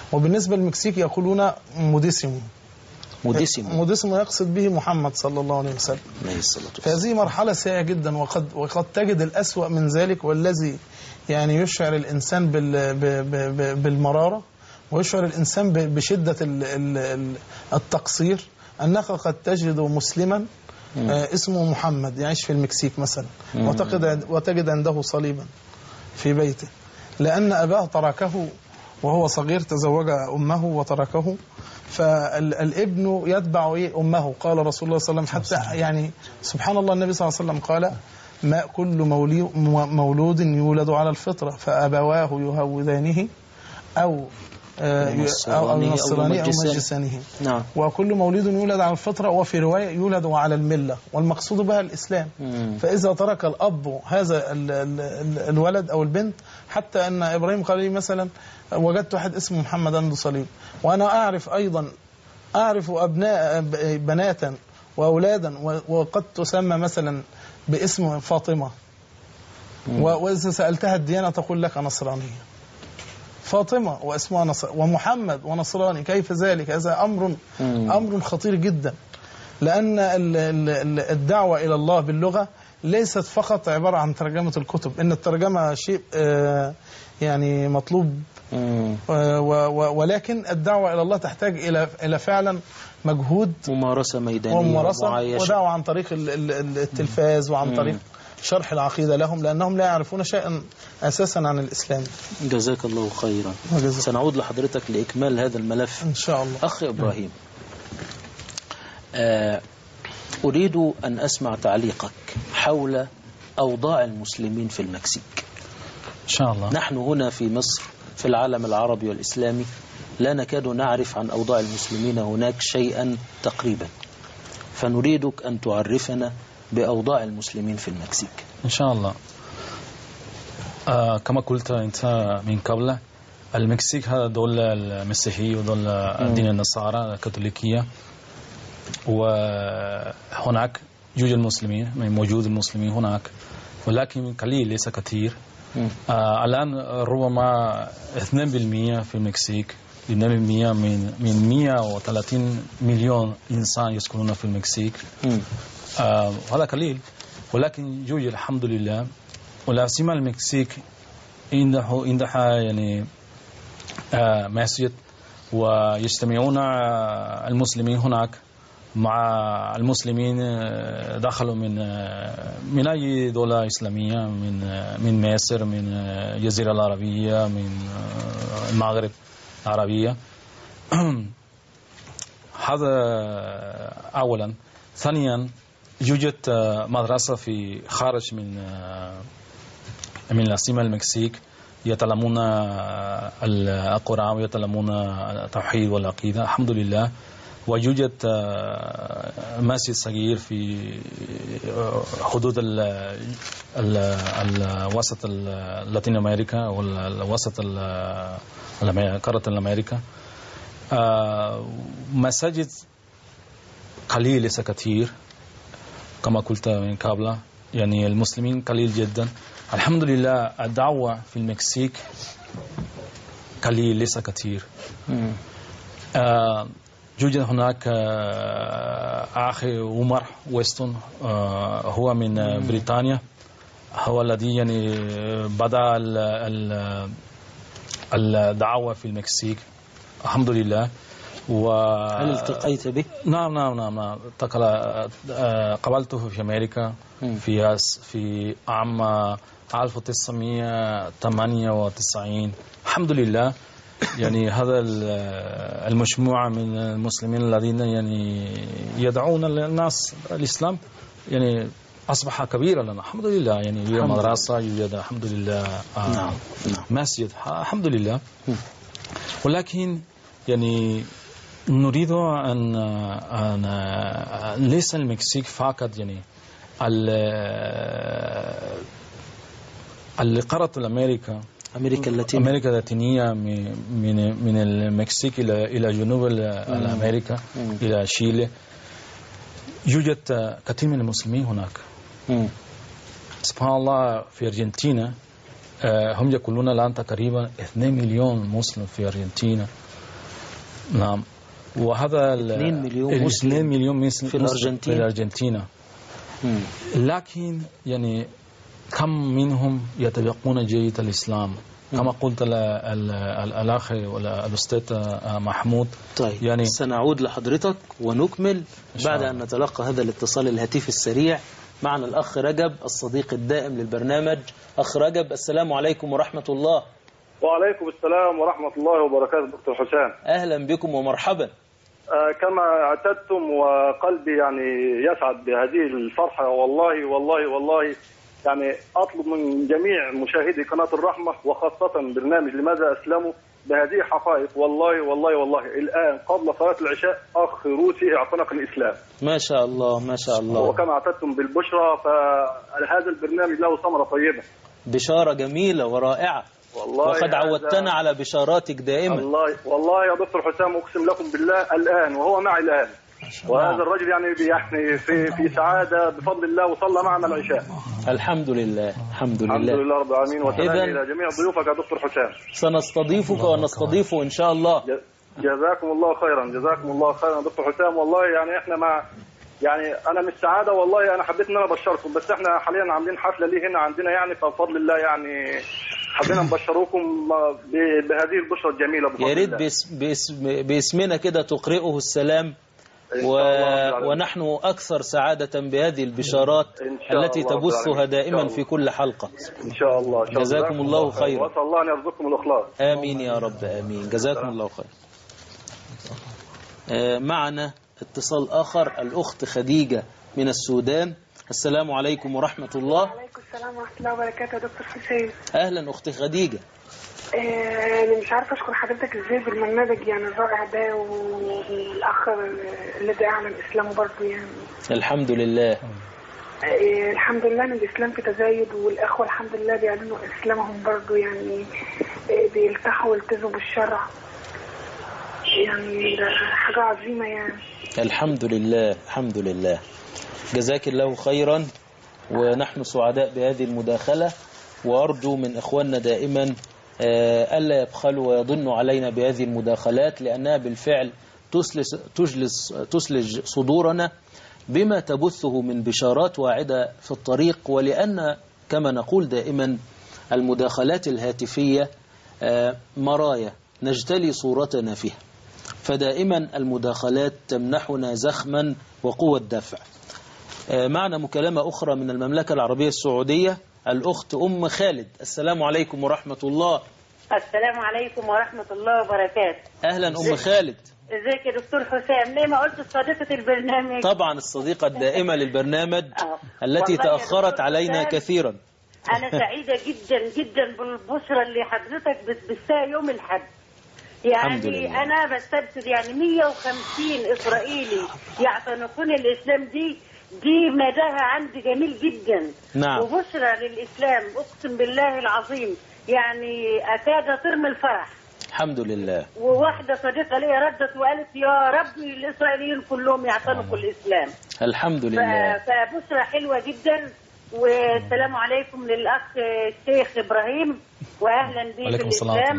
وبالنسبة للمكسيك يقولون موديسيمو. موديسيمو موديسيمو يقصد به محمد صلى الله عليه وسلم. عليه الصلاة والسلام. فهذه مرحلة سيئة جدا، وقد وقد تجد الأسوأ من ذلك، والذي يعني يشعر الإنسان بال بالمرارة، ويشعر الإنسان بشدة التقصير، أنك قد تجد مسلما اسمه محمد يعيش في المكسيك مثلا، وتجد عنده صليبا في بيته، لأن أباه تركه وهو صغير، تزوج أمه وتركه، فالابن يتبع أمه. قال رسول الله صلى الله عليه وسلم حتى يعني سبحان الله، النبي صلى الله عليه وسلم قال: ما كل مولود يولد على الفطرة فأبواه يهودانه أو أو ينصرانه أو مجسانه. نعم. وكل مولود يولد على الفطرة، وفي رواية يولد على الملة، والمقصود بها الإسلام. مم. فإذا ترك الأب هذا ال ال ال الولد أو البنت، حتى أن إبراهيم قال لي مثلا: وجدت واحد اسمه محمد عنده صليب، وأنا أعرف أيضا أعرف أبناء بناتا وأولادا وقد تسمى مثلا باسم فاطمة، وإذا سألتها الديانة تقول لك نصرانية. فاطمة واسمها نصر، ومحمد ونصراني، كيف ذلك؟ هذا أمر أمر خطير جدا، لأن الدعوة إلى الله باللغة ليست فقط عبارة عن ترجمة الكتب، إن الترجمة شيء يعني مطلوب، ولكن الدعوة إلى الله تحتاج إلى إلى فعلا مجهود، ممارسة ميدانية، وممارسة ودعوة عن طريق التلفاز، وعن طريق شرح العقيدة لهم، لأنهم لا يعرفون شيئا أساسا عن الإسلام. جزاك الله خيرا. وجزاك. سنعود لحضرتك لإكمال هذا الملف إن شاء الله. أخ إبراهيم، آه أريد أن أسمع تعليقك حول أوضاع المسلمين في المكسيك. إن شاء الله. نحن هنا في مصر في العالم العربي والإسلامي لا نكاد نعرف عن أوضاع المسلمين هناك شيئا تقريبا، فنريدك أن تعرفنا بأوضاع المسلمين في المكسيك. إن شاء الله. آه كما قلت أنت من قبل، المكسيك هذا دولة المسيحية ودولة الدين النصارى الكاثوليكية، وهناك يوجد المسلمين، موجود المسلمين هناك، ولكن قليل ليس كثير. آه الآن ربما اثنين بالمئة في المكسيك، اثنين بالمئة من من مئة وثلاثين مليون إنسان يسكنون في المكسيك. آه هذا قليل، ولكن يوجد الحمد لله. والعاصمة المكسيك عندها عندها يعني آه مسجد، ويجتمعون آه المسلمين هناك مع المسلمين آه دخلوا من آه من أي دولة إسلامية، من آه من مصر، من آه الجزيرة العربية، من آه المغرب العربية. هذا أولا. ثانيا، يوجد مدرسة في خارج من من العاصمة المكسيك، يتعلمون القرآن ويتعلمون التوحيد والعقيدة الحمد لله. ويوجد مسجد صغير في حدود الوسط لاتين أمريكا والوسط قارة الأمريكا. مساجد قليل ليس كثير كما قلت من قبل، يعني المسلمين قليل جدا الحمد لله. الدعوة في المكسيك قليل ليس كثير. آه يوجد هناك آه أخي عمر ويستون، آه هو من بريطانيا، هو الذي يعني بدأ الدعوة في المكسيك الحمد لله. و... هل التقيت به؟ نعم نعم نعم نعم قابلته في أمريكا في في عام ألف وتسعمئة وثمانية وتسعين الحمد لله. يعني هذا المجموعة من المسلمين الذين يعني يدعون الناس الإسلام يعني أصبح كبيرا لنا الحمد لله. يعني يوجد مدرسة، يوجد الحمد لله آه نعم. مسجد الحمد لله. ولكن يعني نريد أن أن ليس المكسيك فقط، يعني القارة الأمريكا أمريكا اللاتينية أمريكا اللاتينية من من المكسيك إلى إلى جنوب أمريكا إلى شيلي يوجد كثير من المسلمين هناك. مم. سبحان الله في أرجنتينا هم يقولون الآن تقريبا اثنين مليون مسلم في أرجنتينا. نعم. وهذا اثنين مليون مسلم اثنين مليون مسلم في الأرجنتين. في الأرجنتين. مم. لكن يعني كم منهم يتبقون جيد الإسلام كما قلت الأخ والأستاذ محمود. طيب يعني سنعود لحضرتك ونكمل بعد أن نتلقى هذا الاتصال الهاتفي السريع. معنا الأخ رجب الصديق الدائم للبرنامج. أخ رجب، السلام عليكم ورحمة الله. وعليكم السلام ورحمة الله وبركاته دكتور حسام. أهلا بكم ومرحبا. آه كما اعتدتم وقلبي يعني يسعد بهذه الفرحة، والله والله والله يعني أطلب من جميع مشاهدي قناة الرحمة وخاصة برنامج لماذا أسلموا بهذه حقائق. والله والله والله الآن قبل صلاة العشاء أخ روسي اعتنق الإسلام. ما شاء الله ما شاء الله. وكما اعتدتم بالبشرى فهذا البرنامج له ثمرة طيبة. بشارة جميلة ورائعة والله، وقد عودتنا على بشاراتك دائما. الله والله يا دكتور حسام أقسم لكم بالله الآن وهو معي الآن، وهذا الرجل يعني يعني في في سعادة بفضل الله وصلى معنا العشاء. الحمد لله الحمد لله الحمد لله رب العالمين. وسلام إذن إلى جميع ضيوفك يا دكتور حسام. سنستضيفك ونستضيفه إن شاء الله. جزاكم الله خيرا جزاكم الله خيرا يا دكتور حسام. والله يعني احنا مع يعني انا من السعاده، والله انا حبيت ان انا ابشركم، بس احنا حاليا عاملين حفله ليه هنا عندنا يعني، فبفضل الله يعني حبينا نبشروكم بهذه البشرى الجميله بفضل يا ريت الله. باسم باسم باسمنا كده تقرئه السلام و... ونحن أكثر سعادة بهذه البشارات التي تبثها دائما في كل حلقة. إن شاء الله. إن شاء الله. جزاكم الله خيرا. وأسأل الله أن يرزقكم الإخلاص. آمين يا رب آمين. جزاكم الله خير. آه معنا اتصال آخر، الأخت خديجة من السودان. السلام عليكم ورحمة الله. وعليكم السلام ورحمة الله وبركاته يا دكتور حسين. أهلا أختي خديجة. أنا مش عارفة أشكر حضرتك إزاي بالبرنامج يعني الرائع ده، والأخ الذي أعلن إسلامه برضه يعني. الحمد لله. الحمد لله إن الإسلام في تزايد، والأخوة الحمد لله بيعلنوا إسلامهم برضه يعني، بيلتحوا ويلتزموا بالشرع، يعني ده حاجة عظيمة يعني. الحمد لله الحمد لله. جزاك الله خيرا، ونحن سعداء بهذه المداخلة، وأرجو من إخواننا دائما ألا يبخلوا ويضنوا علينا بهذه المداخلات، لأنها بالفعل تسلس تجلس تسلج صدورنا بما تبثه من بشارات واعدة في الطريق، ولأن كما نقول دائما المداخلات الهاتفية مرايا نجتلي صورتنا فيها، فدائما المداخلات تمنحنا زخما وقوة دفع. معنا مكالمة أخرى من المملكة العربية السعودية، الأخت أم خالد. السلام عليكم ورحمة الله. السلام عليكم ورحمة الله وبركاته. أهلا أم خالد. ازيك يا دكتور حسام؟ ليه ما قلت صديقة البرنامج؟ طبعا الصديقة الدائمة للبرنامج التي تأخرت علينا كثيرا. أنا سعيدة جدا جدا بالبشرى اللي حضرتك بتبثها يوم الحد. يعني أنا بستبسل يعني مية وخمسين إسرائيلي يعتنقون الإسلام، دي دي مداها عندي جميل جدا. نعم. وبشرى للإسلام أقسم بالله العظيم يعني أكاد ترمي الفرح. الحمد لله. وواحدة صديقة لي ردت وقالت يا رب الإسرائيليين كلهم يعتنقوا الإسلام. الحمد لله. فبشرى حلوة جدا. والسلام عليكم للأخ الشيخ إبراهيم، وأهلا بك في الإسلام،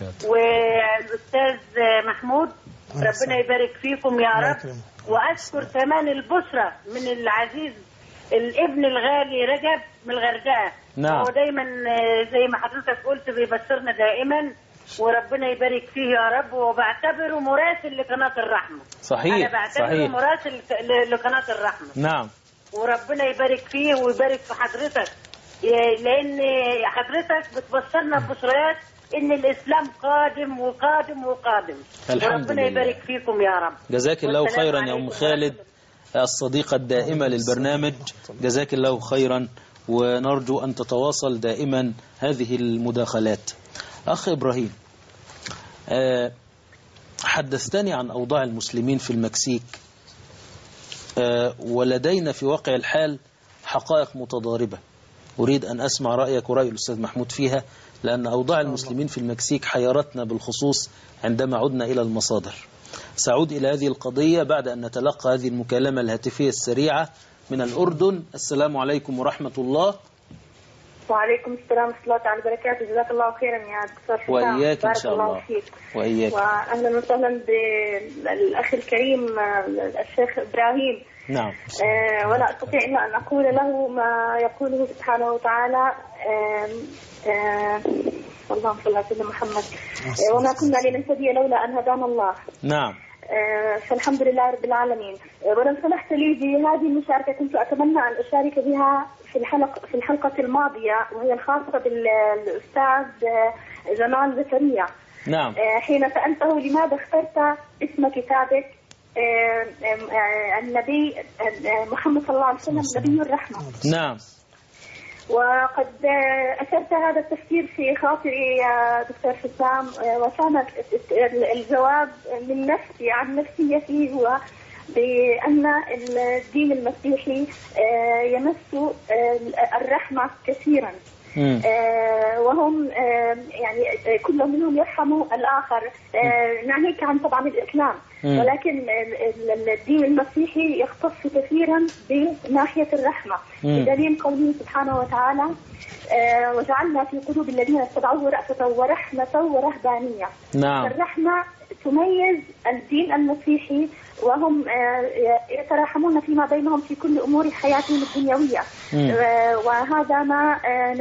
والأستاذ محمود، ربنا يبارك فيكم يا رب. وأشكر كمان البشرى من العزيز الابن الغالي رجب من الغردقة. نعم. هو دايما زي ما حضرتك قلت بيبشرنا دائما، وربنا يبارك فيه يا رب. وبعتبره مراسل لقناة الرحمة. صحيح. أنا بعتبره صحيح. مراسل لقناة الرحمة. نعم. وربنا يبارك فيه ويبارك في حضرتك، لأن حضرتك بتبشرنا ببشريات إن الإسلام قادم وقادم وقادم. الحمد وربنا لله. يبارك فيكم يا رب. جزاك الله خيرا يا أم خالد الصديقة الدائمة للبرنامج. جزاك الله خيرا، ونرجو أن تتواصل دائما هذه المداخلات. أخ إبراهيم، أه حدثتني عن أوضاع المسلمين في المكسيك، أه ولدينا في واقع الحال حقائق متضاربة. أريد أن أسمع رأيك ورأي الأستاذ محمود فيها، لأن أوضاع المسلمين في المكسيك حيرتنا بالخصوص عندما عدنا إلى المصادر. سأعود إلى هذه القضية بعد أن نتلقى هذه المكالمة الهاتفية السريعة من الأردن. السلام عليكم ورحمة الله. وعليكم السلام ورحمة الله تعالى وبركاته. جزاك الله خيرا يا دكتور حسام. وإياك إن شاء الله. الله فيك. وإياك. وأهلا وسهلا بالأخ الكريم الشيخ إبراهيم. نعم. آه ولا أستطيع إلا أن أقول له ما يقوله سبحانه وتعالى. آه آه اللهم صل على سيدنا محمد. آه وما كنا لنهتدي لولا أن هدانا الله. نعم. آه فالحمد لله رب العالمين. آه ولو سمحت لي بهذه المشاركة كنت أتمنى أن أشارك بها في الحلقة في الحلقة الماضية، وهي الخاصة بالأستاذ جمال زكريا. نعم. آه حين سألته لماذا اخترت اسم كتابك آه آه النبي محمد صلى الله عليه وسلم نبي الرحمة. نعم. وقد أثرت هذا التفكير في خاطري يا دكتور حسام، وكان الجواب من نفسي عن نفسيتي هو بأن الدين المسيحي يمس الرحمة كثيرا، وهم يعني كل منهم يرحموا الآخر، ناهيك عن طبعا الإسلام، ولكن الدين المسيحي يختص كثيرا بناحية الرحمة، بدليل قوله سبحانه وتعالى وجعلنا في قلوب الذين اتبعوه رأفة ورحمة ورهبانية. نعم. الرحمة تميز الدين المسيحي، وهم يتراحمون فيما بينهم في كل أمور حياتهم الدنيوية، وهذا ما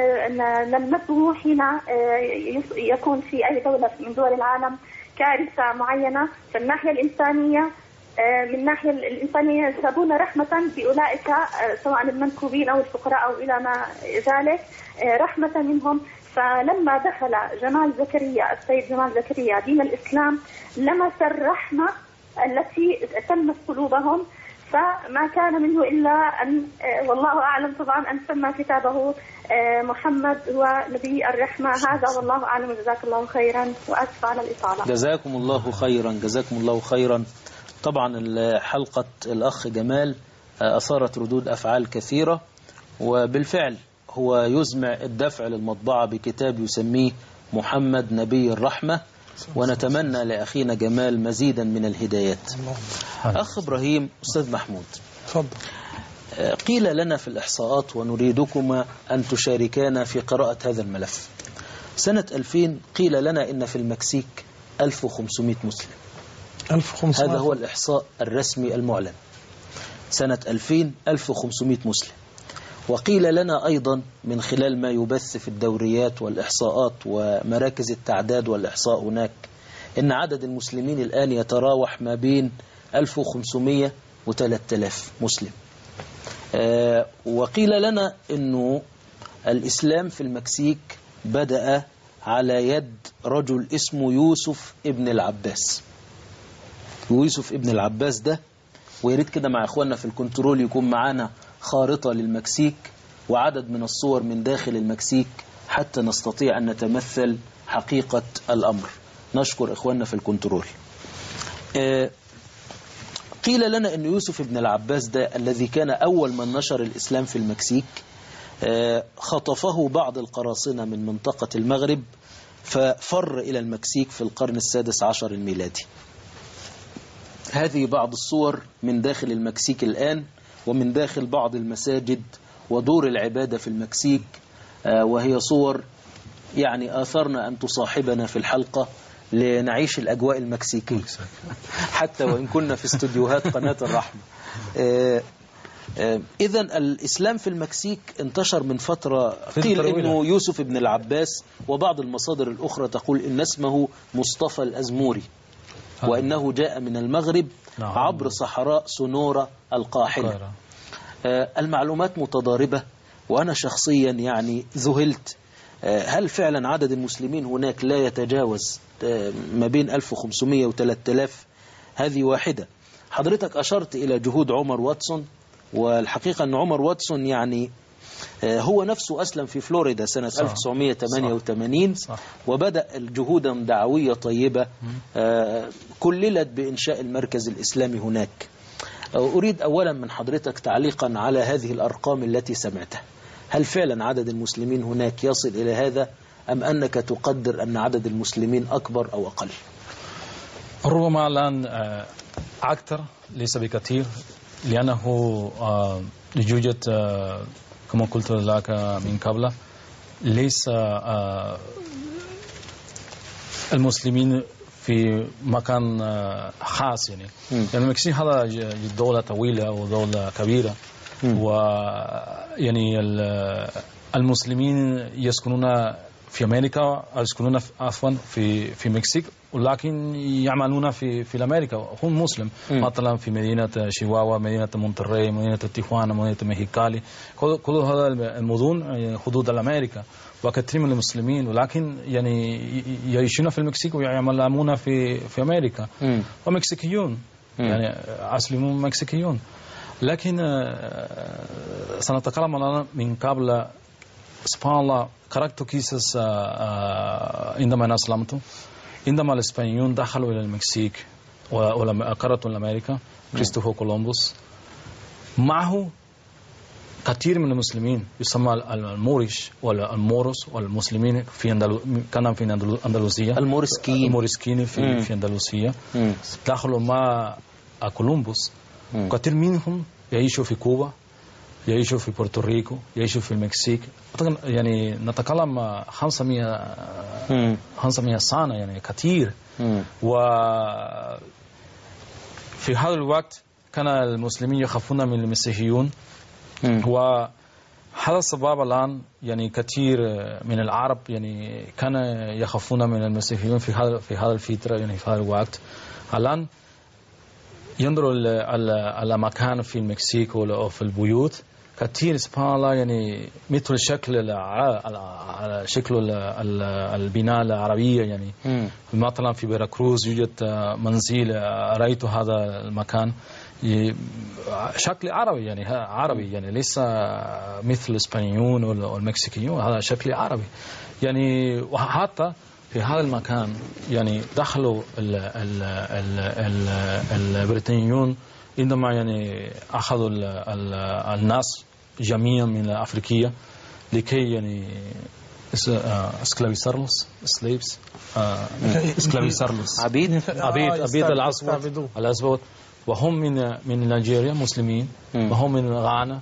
نلمسه حين يكون في أي دولة من دول العالم كارثة معينة. فالناحية الإنسانية من الناحية الإنسانية يسبون رحمة بأولئك سواء المنكوبين أو الفقراء أو إلى ما ذلك، رحمة منهم. فلما دخل جمال زكريا السيد جمال زكريا دين الإسلام لمس الرحمة التي تلمس قلوبهم، فما كان منه إلا أن والله أعلم طبعا أن سمى كتابه محمد هو نبي الرحمة. هذا والله أعلم. جزاك الله خيرا وأسف على الإطالة. جزاكم الله خيرا. جزاكم الله خيرا. طبعا حلقة الأخ جمال أثارت ردود أفعال كثيرة، وبالفعل هو يزمع الدفع للمطبعة بكتاب يسميه محمد نبي الرحمة، ونتمنى لأخينا جمال مزيدا من الهدايات. أخ إبراهيم، أستاذ محمود، تفضل. قيل لنا في الإحصاءات ونريدكما أن تشاركانا في قراءة هذا الملف. سنة ألفين قيل لنا إن في المكسيك ألف وخمسمائة مسلم. ألف وخمسمائة. هذا هو الإحصاء الرسمي المعلن. سنة ألفين ألف وخمسمائة مسلم. وقيل لنا أيضا من خلال ما يبث في الدوريات والإحصاءات ومراكز التعداد والإحصاء هناك إن عدد المسلمين الآن يتراوح ما بين ألف وخمسمائة وثلاثة آلاف مسلم. آه وقيل لنا أنه الإسلام في المكسيك بدأ على يد رجل اسمه يوسف ابن العباس. يوسف ابن العباس ده، ويريد كده مع إخواننا في الكنترول يكون معانا خارطة للمكسيك وعدد من الصور من داخل المكسيك حتى نستطيع أن نتمثل حقيقة الأمر. نشكر إخواننا في الكنترول. آه قيل لنا أن يوسف ابن العباس ده الذي كان أول من نشر الإسلام في المكسيك آه خطفه بعض القراصنة من منطقة المغرب ففر إلى المكسيك في القرن السادس عشر الميلادي. هذه بعض الصور من داخل المكسيك الآن، ومن داخل بعض المساجد ودور العبادة في المكسيك، وهي صور يعني آثرنا أن تصاحبنا في الحلقة لنعيش الأجواء المكسيكية حتى وإن كنا في استوديوهات قناة الرحمة. إذن الإسلام في المكسيك انتشر من فترة، قيل إنه يوسف ابن العباس، وبعض المصادر الأخرى تقول إن اسمه مصطفى الأزموري، وإنه جاء من المغرب عبر صحراء سونورا القاحلة. المعلومات متضاربة، وأنا شخصيا يعني ذهلت. هل فعلا عدد المسلمين هناك لا يتجاوز ما بين ألف وخمسمائة وثلاثة آلاف؟ هذه واحدة. حضرتك أشرت إلى جهود عمر واتسون، والحقيقة أن عمر واتسون يعني هو نفسه أسلم في فلوريدا سنة صح. ألف وتسعمائة وثمانية وثمانين صح. وبدأ جهودا دعوية طيبة كللت بإنشاء المركز الإسلامي هناك. أريد أولا من حضرتك تعليقا على هذه الأرقام التي سمعتها. هل فعلا عدد المسلمين هناك يصل إلى هذا، أم أنك تقدر أن عدد المسلمين أكبر أو أقل؟ ربما الآن أكثر، ليس بكثير، لأنه يوجد كما قلت لك من قبل ليس آه المسلمين في مكان آه خاص يعني. يعني المكسيك هذا دولة طويلة ودولة كبيرة، ويعني المسلمين يسكنون في أمريكا، يسكنون عفوا في في المكسيك، ولكن يعملون في في أمريكا، هم مسلم. م. مثلا في مدينة شيواوا، مدينة مونتري، مدينة تيخوانا، مدينة ميحيكالي، كل هذا المدن حدود أمريكا، وكثير من المسلمين ولكن يعني يعيشون في المكسيك ويعملون في في أمريكا. م. ومكسيكيون يعني أصلهم مكسيكيون. لكن سنتكلم الآن من قبل. سبحان الله، قرأت قصص عندما أنا أسلمت، عندما الإسبانيون دخلوا إلى المكسيك وقرأت أمريكا، كريستوفر كولومبوس معه كثير من المسلمين يسمى الموريش والموروس والمسلمين في أندلو... كان في أندلسية، الموريسكيين الموريسكيين في مم. في أندلسية. دخلوا مع كولومبوس، كثير منهم يعيشوا في كوبا، يعيشوا في بورتوريكو، يعيشوا في المكسيك. يعني نتكلم خمسمائة خمسمائة سنة، يعني كثير. وفي هذا الوقت كان المسلمين يخافون من المسيحيون، وهذا السبب الآن يعني كثير من العرب يعني كان يخافون من المسيحيين في هذا في هذا الفترة، يعني في هذا الوقت. الآن ينظروا على مكان في المكسيك أو في البيوت كثير سبحان الله، يعني مثل شكل على شكل البناء العربية. يعني م. مثلا في فيراكروز يوجد منزل، رأيت هذا المكان شكل عربي، يعني عربي، يعني ليس مثل الإسبانيون والمكسيكيون، هذا شكل عربي يعني. وحتى في هذا المكان يعني دخلوا ال ال ال ال البريطانيون عندما يعني أخذوا ال ال الناس جميعا من الأفريقية لكي يعني اسكلافيسارلوس سليبس اسكلافيسارلوس عبيد عبيد عبيد الأسود الأسود وهم من من نيجيريا مسلمين، وهم من غانا،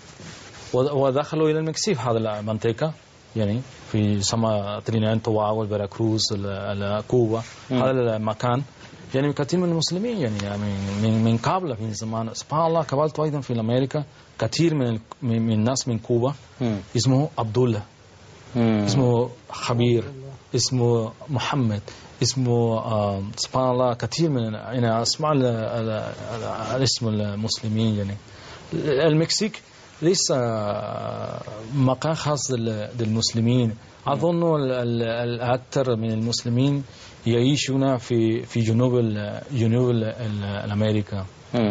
ودخلوا إلى المكسيك هذا المنطقة، يعني في سما ترينان توباغو والفيراكروز كوبا، هذا المكان يعني كثير من المسلمين يعني من من قبل من زمان. سبحان الله، قابلت أيضا في أمريكا كثير من من الناس من كوبا، اسمه عبد الله، اسمه خبير، اسمه محمد، اسمه سبحان الله كثير من يعني اسماء الاسم المسلمين. يعني المكسيك ليس مكان خاص للمسلمين، أظن الأكثر من المسلمين يعيشون في في جنوب جنوب الأمريكا.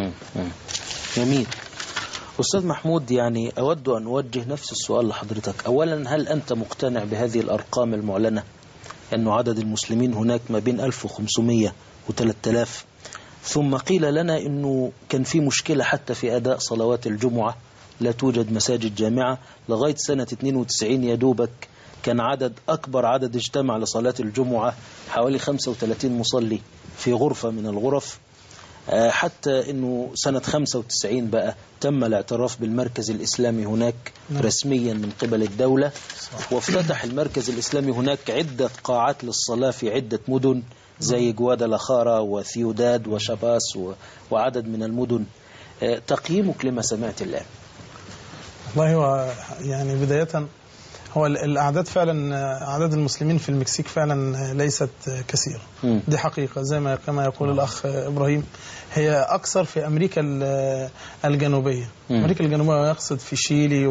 جميل. أستاذ محمود، يعني أود أن أوجه نفس السؤال لحضرتك. أولا، هل أنت مقتنع بهذه الأرقام المعلنة أن عدد المسلمين هناك ما بين ألف وخمسمائة وثلاثة آلاف؟ ثم قيل لنا أنه كان في مشكلة حتى في أداء صلوات الجمعة، لا توجد مساجد جامعة لغاية سنة اثنين وتسعين يا دوبك كان عدد أكبر عدد اجتمع لصلاة الجمعة حوالي خمسة وثلاثين مصلي في غرفة من الغرف، حتى أنه سنة خمسة وتسعين بقى تم الاعتراف بالمركز الإسلامي هناك رسميا من قبل الدولة، وافتتح المركز الإسلامي هناك عدة قاعات للصلاة في عدة مدن زي جوادالاخارا وثيوداد وشاباس وعدد من المدن. تقييمك لما سمعت الآن؟ والله هو يعني بداية هو الأعداد فعلا، أعداد المسلمين في المكسيك فعلا ليست كثيرة، دي حقيقة زي ما كما يقول الأخ إبراهيم. هي أكثر في أمريكا الجنوبية، أمريكا الجنوبية يقصد في شيلي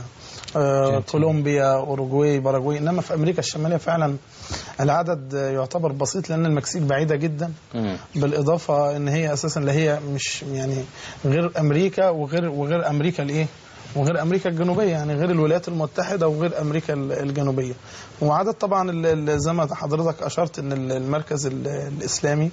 وكولومبيا أوروغواي باراغواي، إنما في أمريكا الشمالية فعلا العدد يعتبر بسيط لأن المكسيك بعيدة جدا، بالإضافة إن هي أساسا لا هي مش يعني غير أمريكا وغير وغير أمريكا الإيه وغير أمريكا الجنوبية، يعني غير الولايات المتحدة وغير أمريكا الجنوبية. وعدد طبعا زي ما حضرتك أشرت إن المركز الإسلامي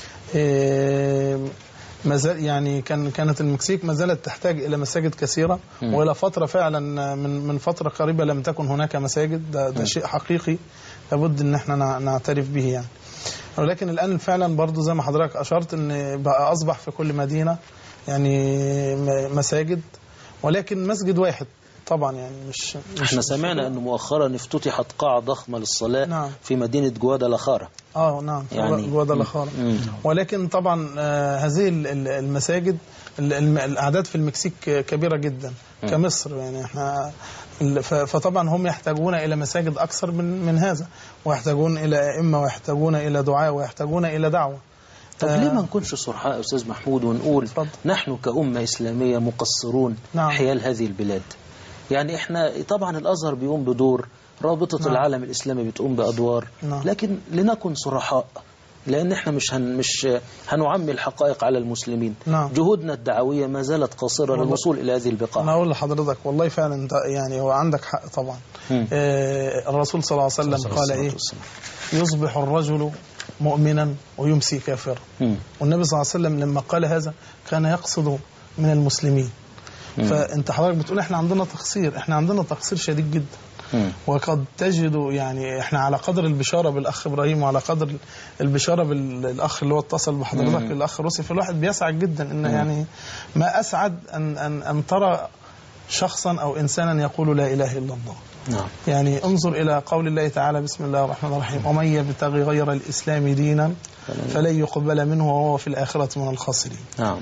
مازال يعني كان كانت المكسيك ما زالت تحتاج إلى مساجد كثيرة، وإلى فترة فعلا من من فترة قريبة لم تكن هناك مساجد، ده, ده شيء حقيقي لابد إن احنا نعترف به يعني. ولكن الآن فعلا برضو زي ما حضرتك أشرت إن بقى أصبح في كل مدينة يعني مساجد، ولكن مسجد واحد طبعا يعني مش, مش احنا سمعنا أنه مؤخرا افتتحت قاعة ضخمة للصلاة نعم. في مدينة جوادالاخارا. اه نعم يعني جوادالاخارا. ولكن طبعا آه هذه المساجد الأعداد في المكسيك كبيرة جدا م. كمصر يعني احنا فطبعا هم يحتاجون إلى مساجد أكثر من من هذا، ويحتاجون إلى أئمة، ويحتاجون إلى دعاء، ويحتاجون إلى دعوة. طب ليه ما نكونش صرحاء أستاذ محمود ونقول فضل. نحن كأمة إسلامية مقصرون نعم. حيال هذه البلاد؟ يعني احنا طبعا الأزهر بيقوم بدور، رابطة نعم. العالم الإسلامي بتقوم بأدوار نعم. لكن لنكن صرحاء، لأن احنا مش هن مش هنعمي الحقائق على المسلمين نعم. جهودنا الدعوية ما زالت قاصرة للوصول إلى هذه البقاع. أنا أقول لحضرتك والله فعلا يعني هو عندك حق طبعا. آه الرسول صلى الله عليه وسلم قال إيه؟ يصبح الرجل مؤمنا ويمسي كافرا. والنبي صلى الله عليه وسلم لما قال هذا كان يقصد من المسلمين. مم. فأنت حضرتك بتقول احنا عندنا تقصير، احنا عندنا تقصير شديد جدا. مم. وقد تجد يعني احنا على قدر البشارة بالأخ إبراهيم، وعلى قدر البشارة بالأخ اللي هو اتصل بحضرتك الأخ روسي، فالواحد بيسعد جدا إن يعني ما أسعد أن, أن, أن ترى شخصا أو إنسانا يقول لا إله إلا الله. نعم. يعني انظر إلى قول الله تعالى بسم الله الرحمن الرحيم ومن يبتغي غير الإسلام دينا فلن يقبل منه وهو في الآخرة من الخاسرين. نعم.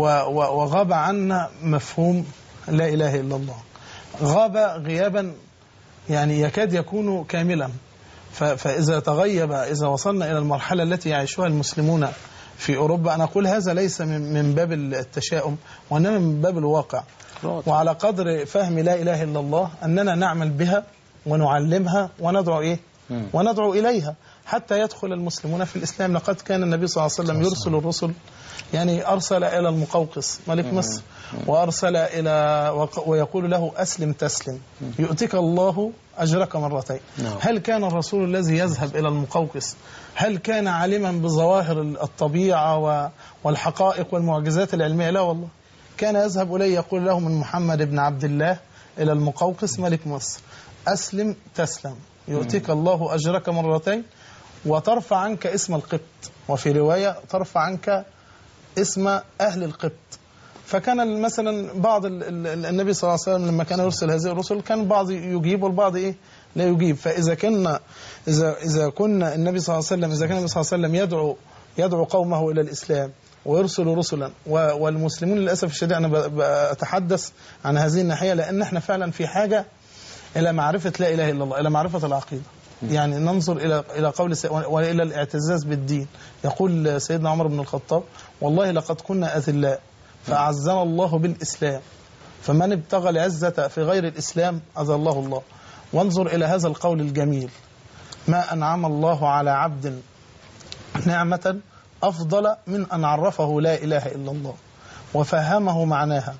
وغاب عنا مفهوم لا إله إلا الله، غاب غيابا يعني يكاد يكون كاملا. فإذا تغيب، إذا وصلنا إلى المرحلة التي يعيشها المسلمون في أوروبا، أنا أقول هذا ليس من باب التشاؤم وإنما من باب الواقع. وعلى قدر فهم لا إله إلا الله أننا نعمل بها ونعلمها وندعو إيه؟ وندعو إليها حتى يدخل المسلمون في الإسلام. لقد كان النبي صلى الله عليه وسلم يرسل الرسل، يعني أرسل إلى المقوقس ملك مصر، وأرسل إلى ويقول له أسلم تسلم يؤتك الله أجرك مرتين. هل كان الرسول الذي يذهب إلى المقوقس هل كان عالما بظواهر الطبيعة والحقائق والمعجزات العلمية؟ لا والله، كان يذهب إليه يقول له من محمد بن عبد الله إلى المقوقس ملك مصر أسلم تسلم يؤتك الله أجرك مرتين وترفع عنك اسم القبط، وفي رواية ترفع عنك اسم أهل القبط. فكان مثلا بعض النبي صلى الله عليه وسلم لما كان يرسل هذه الرسل كان بعض يجيب والبعض إيه لا يجيب. فإذا كنا إذا إذا كنا النبي صلى الله عليه وسلم إذا كان النبي صلى الله عليه وسلم يدعو يدعو قومه إلى الإسلام ويرسل رسلا، والمسلمون للأسف الشديد أنا بتحدث عن هذه الناحية لأن احنا فعلا في حاجة إلى معرفة لا إله إلا الله، إلى معرفة العقيدة. يعني ننظر إلى إلى قول وإلى الاعتزاز بالدين. يقول سيدنا عمر بن الخطاب والله لقد كنا أذلاء فأعزنا الله بالإسلام، فمن ابتغى العزة في غير الإسلام أذله الله. وانظر إلى هذا القول الجميل: ما أنعم الله على عبد نعمة أفضل من أن عرفه لا إله إلا الله وفهمه معناها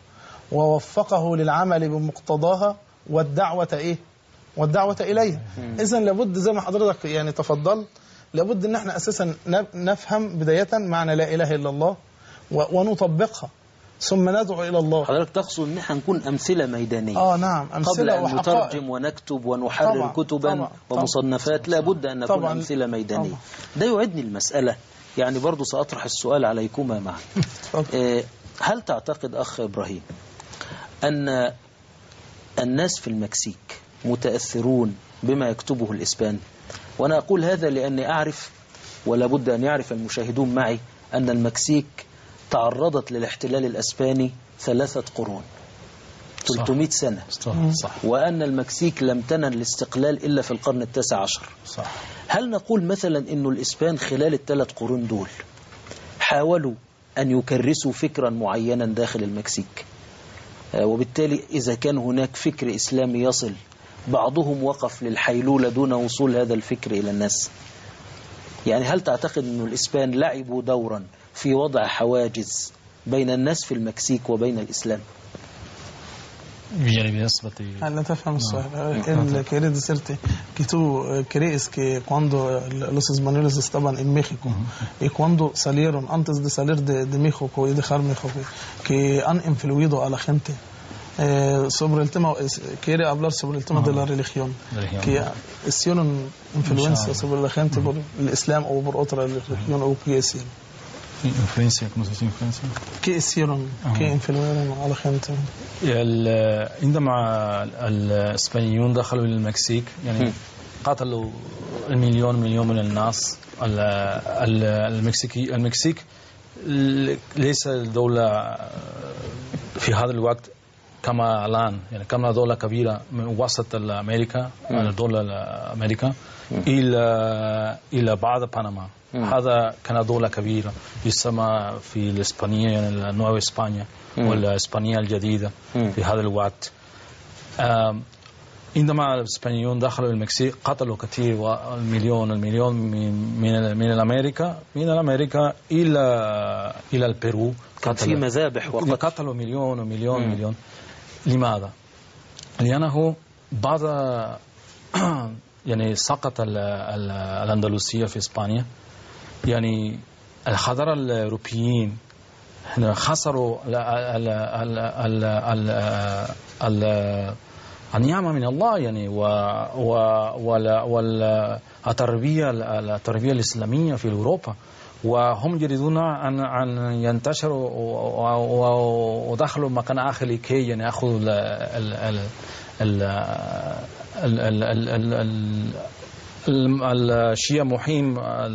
ووفقه للعمل بمقتضاها والدعوة إيه والدعوة إليها. إذن لابد زي ما حضرتك يعني تفضل، لابد أن احنا أساسا نفهم بداية معنى لا إله إلا الله ونطبقها ثم ندعو إلى الله. حضرتك تقصد أن احنا نكون أمثلة ميدانية آه نعم أمثلة قبل أن نترجم ونكتب ونحرر طبعًا كتبا طبعًا ومصنفات طبعًا لابد أن نكون طبعًا أمثلة ميدانية طبعًا. ده يعدني المسألة، يعني برضو سأطرح السؤال عليكما معا. هل تعتقد أخ إبراهيم أن الناس في المكسيك متأثرون بما يكتبه الإسبان؟ وأنا أقول هذا لأني أعرف ولا بد أن يعرف المشاهدون معي أن المكسيك تعرضت للاحتلال الأسباني ثلاثة قرون ثلاثمائة سنة صح. صح. وأن المكسيك لم تنل الاستقلال إلا في القرن التاسع عشر صح. هل نقول مثلا أن الإسبان خلال الثلاث قرون دول حاولوا أن يكرسوا فكرا معينا داخل المكسيك، وبالتالي إذا كان هناك فكر إسلامي يصل بعضهم وقف للحيلولة دون وصول هذا الفكر إلى الناس؟ يعني هل تعتقد أن الإسبان لعبوا دورا في وضع حواجز بين الناس في المكسيك وبين الإسلام؟ هل تفهم السؤال؟ El querer decirte que tú crees que cuando los españoles estaban en México y cuando salieron antes de salir de, de México y dejar México que han influido a la gente eh, sobre el tema, quiere hablar sobre el tema de la religión, que hicieron influencia sobre la gente por el Islam o por otra religión o qué hicieron. influencia, ¿cómo se dice influencia? كي يصيرون كي انفلويرون على خيمتهم. عندما الاسبانيون دخلوا الى المكسيك يعني قتلوا المليون مليون من الناس. المكسيكي المكسيك ليس دولة في هذا الوقت كما الآن، يعني كما دولة كبيرة من وسط أمريكا، دولة أمريكا إلى إلى بعد بنما. هذا كان دولة كبيرة يسمى في الإسبانية يعني نوفا إسبانيا والإسبانية الجديدة في هذا الوقت. عندما الإسبانيون دخلوا المكسيك قتلوا كثير والمليون المليون من من من الأمريكا من الأمريكا إلى إلى البيرو. كان في مذابح وقتل. قتلوا مليون ومليون مم. مليون. لماذا؟ لأنه بعد يعني سقط الأندلسية في إسبانيا، يعني الحضارة الأوروبيين خسروا ال ال ال ال ال النعمة من الله يعني و و والتربية التربية الإسلامية في أوروبا، وهم يريدون أن أن ينتشروا ودخلوا مكان آخر لكي يعني يأخذوا ال ال ال ال ال الشيء مهم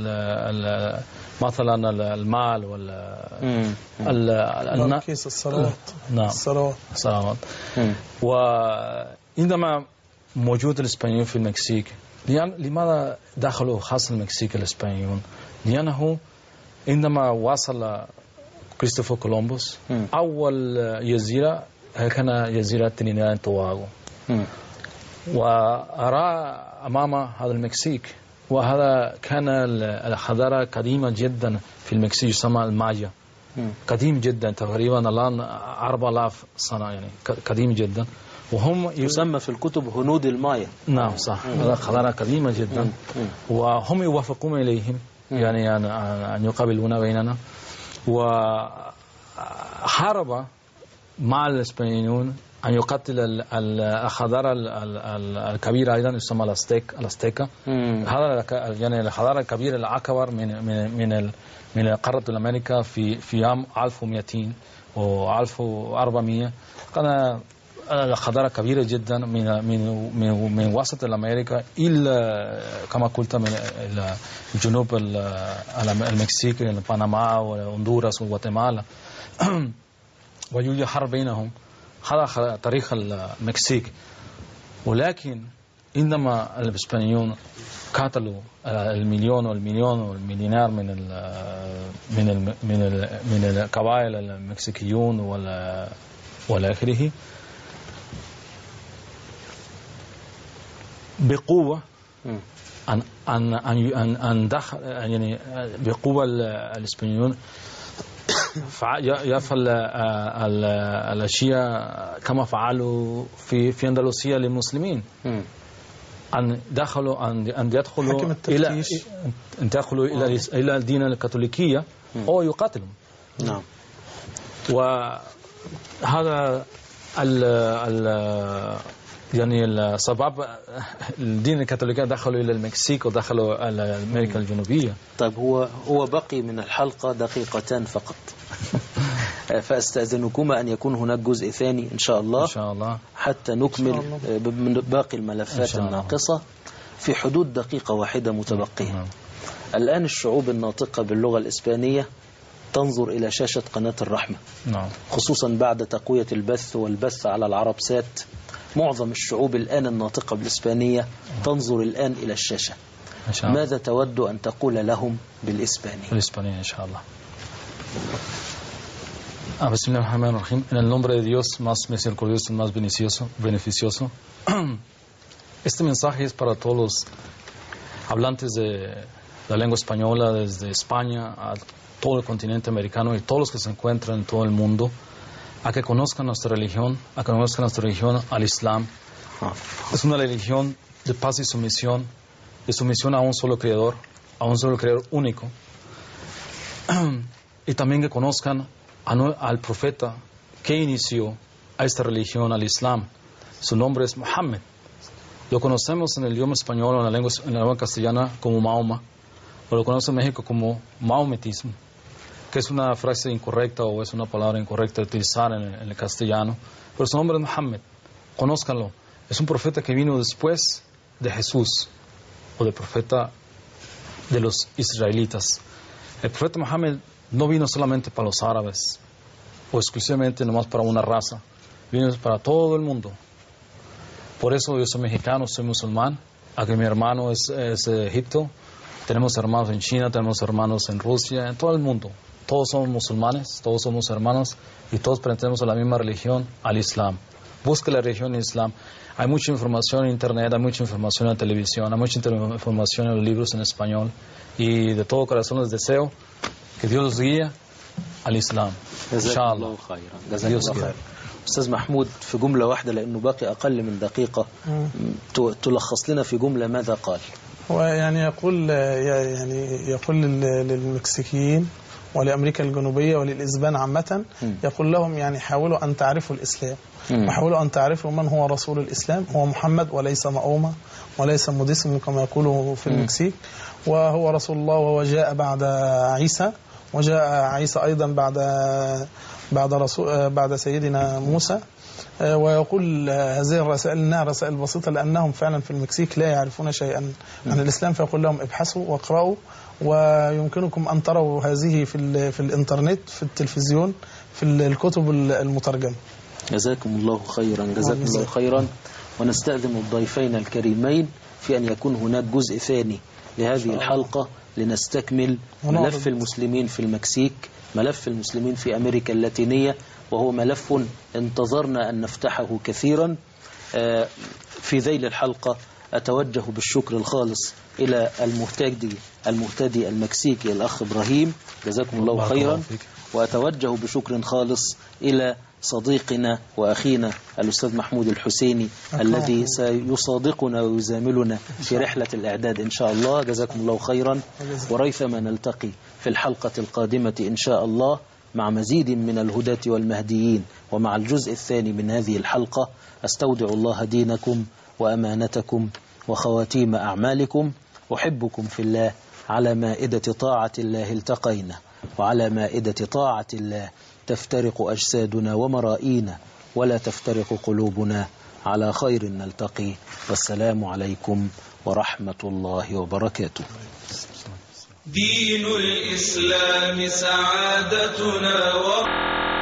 مثلا المال ولا الكيس الثروات. نعم الثروات. وعندما موجود الإسبانيون في المكسيك، لماذا دخلوا خاصة المكسيك الإسبانيون؟ لأنه عندما وصل كريستوفر كولومبوس أول جزيرة كان جزيرة ترينيداد وتوباغو، ورأى أمام هذا المكسيك، وهذا كان الحضارة قديمة جدا في المكسيك يسمى المايا، قديم جدا تقريبا الآن أربعة آلاف سنة يعني قديم جدا، وهم يسمى في الكتب هنود المايا. نعم صح، هذا حضارة قديمة جدا وهم يوافقون إليهم يعني أن يقابلون بيننا، وحارب مع الإسبانيون أن يقتل الحضارة الكبيرة أيضا يسمى الأستيك الأستيكا. هذا يعني الحضارة الكبيرة الأكبر من من من من قارة أمريكا في في عام ألف ومئتين و ألف وأربعمئة. كان الحضارة كبيرة جدا من من من, من وسط أمريكا إلى كما قلت من إلى جنوب المكسيك إلى بنما وهندوراس وغواتيمالا ويوجد حرب بينهم. هذا تاريخ المكسيك. ولكن عندما الإسبانيون قتلوا المليون والمليون والمليونير من ال من ال من ال من القبائل المكسيكيون ولا ولا آخره بقوة أن أن أن أن دخل يعني بقوة الإسبانيون يفعل الأشياء كما فعلوا في في أندلسيا للمسلمين، أن دخلوا أن أن يدخلوا إلى أن يدخلوا إلى إلى الدين الكاثوليكية أو يقاتلوا. نعم. وهذا ال ال يعني السبب الدين الكاثوليكي دخلوا إلى المكسيك ودخلوا إلى أمريكا الجنوبية. طيب هو هو بقي من الحلقة دقيقتان فقط فأستأذنكما أن يكون هناك جزء ثاني إن شاء الله، إن شاء الله حتى نكمل من باقي الملفات الناقصة في حدود دقيقة واحدة متبقية. الآن الشعوب الناطقة باللغة الإسبانية تنظر إلى شاشة قناة الرحمة، خصوصا بعد تقوية البث والبث على العرب سات. معظم الشعوب الآن الناطقة بالإسبانية تنظر الآن إلى الشاشة. ماذا تود أن تقول لهم بالإسبانية؟ بالإسبانية إن شاء الله. Ah, Bismillahirrahmanirrahim. En el nombre de Dios más misericordioso y más beneficioso, beneficioso. Este mensaje es para todos los hablantes de la lengua española desde España a todo el continente americano y todos los que se encuentran en todo el mundo, a que conozcan nuestra religión, a que conozcan nuestra religión al Islam. Es una religión de paz y sumisión, de sumisión a un solo Creador, a un solo Creador único. Y también que conozcan al profeta que inició a esta religión, al Islam. Su nombre es Muhammad. Lo conocemos en el idioma español, en la lengua, en la lengua castellana como Mahoma, o lo conocemos en México como maometismo. que es una frase incorrecta o es una palabra incorrecta utilizar en, en el castellano, pero su nombre es Mohammed, conózcanlo, es un profeta que vino después de Jesús, o del profeta de los israelitas. El profeta Mohammed no vino solamente para los árabes, o exclusivamente nomás para una raza, vino para todo el mundo. Por eso yo soy mexicano, soy musulmán, aquí mi hermano es, es de Egipto, tenemos hermanos en China, tenemos hermanos en Rusia, en todo el mundo. Todos somos musulmanes, todos somos hermanos y todos pertenecemos a la misma religión, al Islam. Busque la religión Islam. Hay mucha información en internet, hay mucha información en la televisión, hay mucha información en los libros en español. Y de todo corazón les deseo que Dios los guíe al Islam. جزاك الله خيرا. جزاك الله خيرا. أستاذ محمود في جملة واحدة لأنه باقي أقل من دقيقة تلخص لنا في جملة ماذا قال؟ هو يعني يقول يعني يقول للمكسيكيين ولأمريكا الجنوبية وللإسبان عامة، يقول لهم يعني حاولوا أن تعرفوا الإسلام وحاولوا أن تعرفوا من هو رسول الإسلام، هو محمد وليس مأومة وليس موديسم كما يقولوا في المكسيك، وهو رسول الله وهو جاء بعد عيسى، وجاء عيسى أيضا بعد بعد رسول بعد سيدنا موسى. ويقول هذه الرسائل انها رسائل بسيطه لانهم فعلا في المكسيك لا يعرفون شيئا عن الاسلام، فيقول لهم ابحثوا واقرأوا، ويمكنكم ان تروا هذه في في الانترنت، في التلفزيون، في الكتب المترجمه. جزاكم الله خيرا. جزاكم الله خيرا. ونستأذن الضيفين الكريمين في ان يكون هناك جزء ثاني لهذه الحلقه لنستكمل ملف المسلمين في المكسيك، ملف المسلمين في أمريكا اللاتينية، وهو ملف انتظرنا أن نفتحه كثيرا. في ذيل الحلقة أتوجه بالشكر الخالص إلى المهتدي المهتدي المكسيكي الأخ إبراهيم، جزاكم الله خيرا. وأتوجه بشكر خالص إلى صديقنا وأخينا الأستاذ محمود الحسيني الذي سيصادقنا ويزاملنا في رحلة الإعداد إن شاء الله، جزاكم الله خيرا. وريثما نلتقي في الحلقة القادمة إن شاء الله مع مزيد من الهداة والمهديين ومع الجزء الثاني من هذه الحلقة. أستودع الله دينكم وأمانتكم وخواتيم أعمالكم. أحبكم في الله. على مائدة طاعة الله التقينا، وعلى مائدة طاعة الله تفترق أجسادنا ومرائينا، ولا تفترق قلوبنا. على خير نلتقي، والسلام عليكم ورحمة الله وبركاته. دين الإسلام سعادتنا و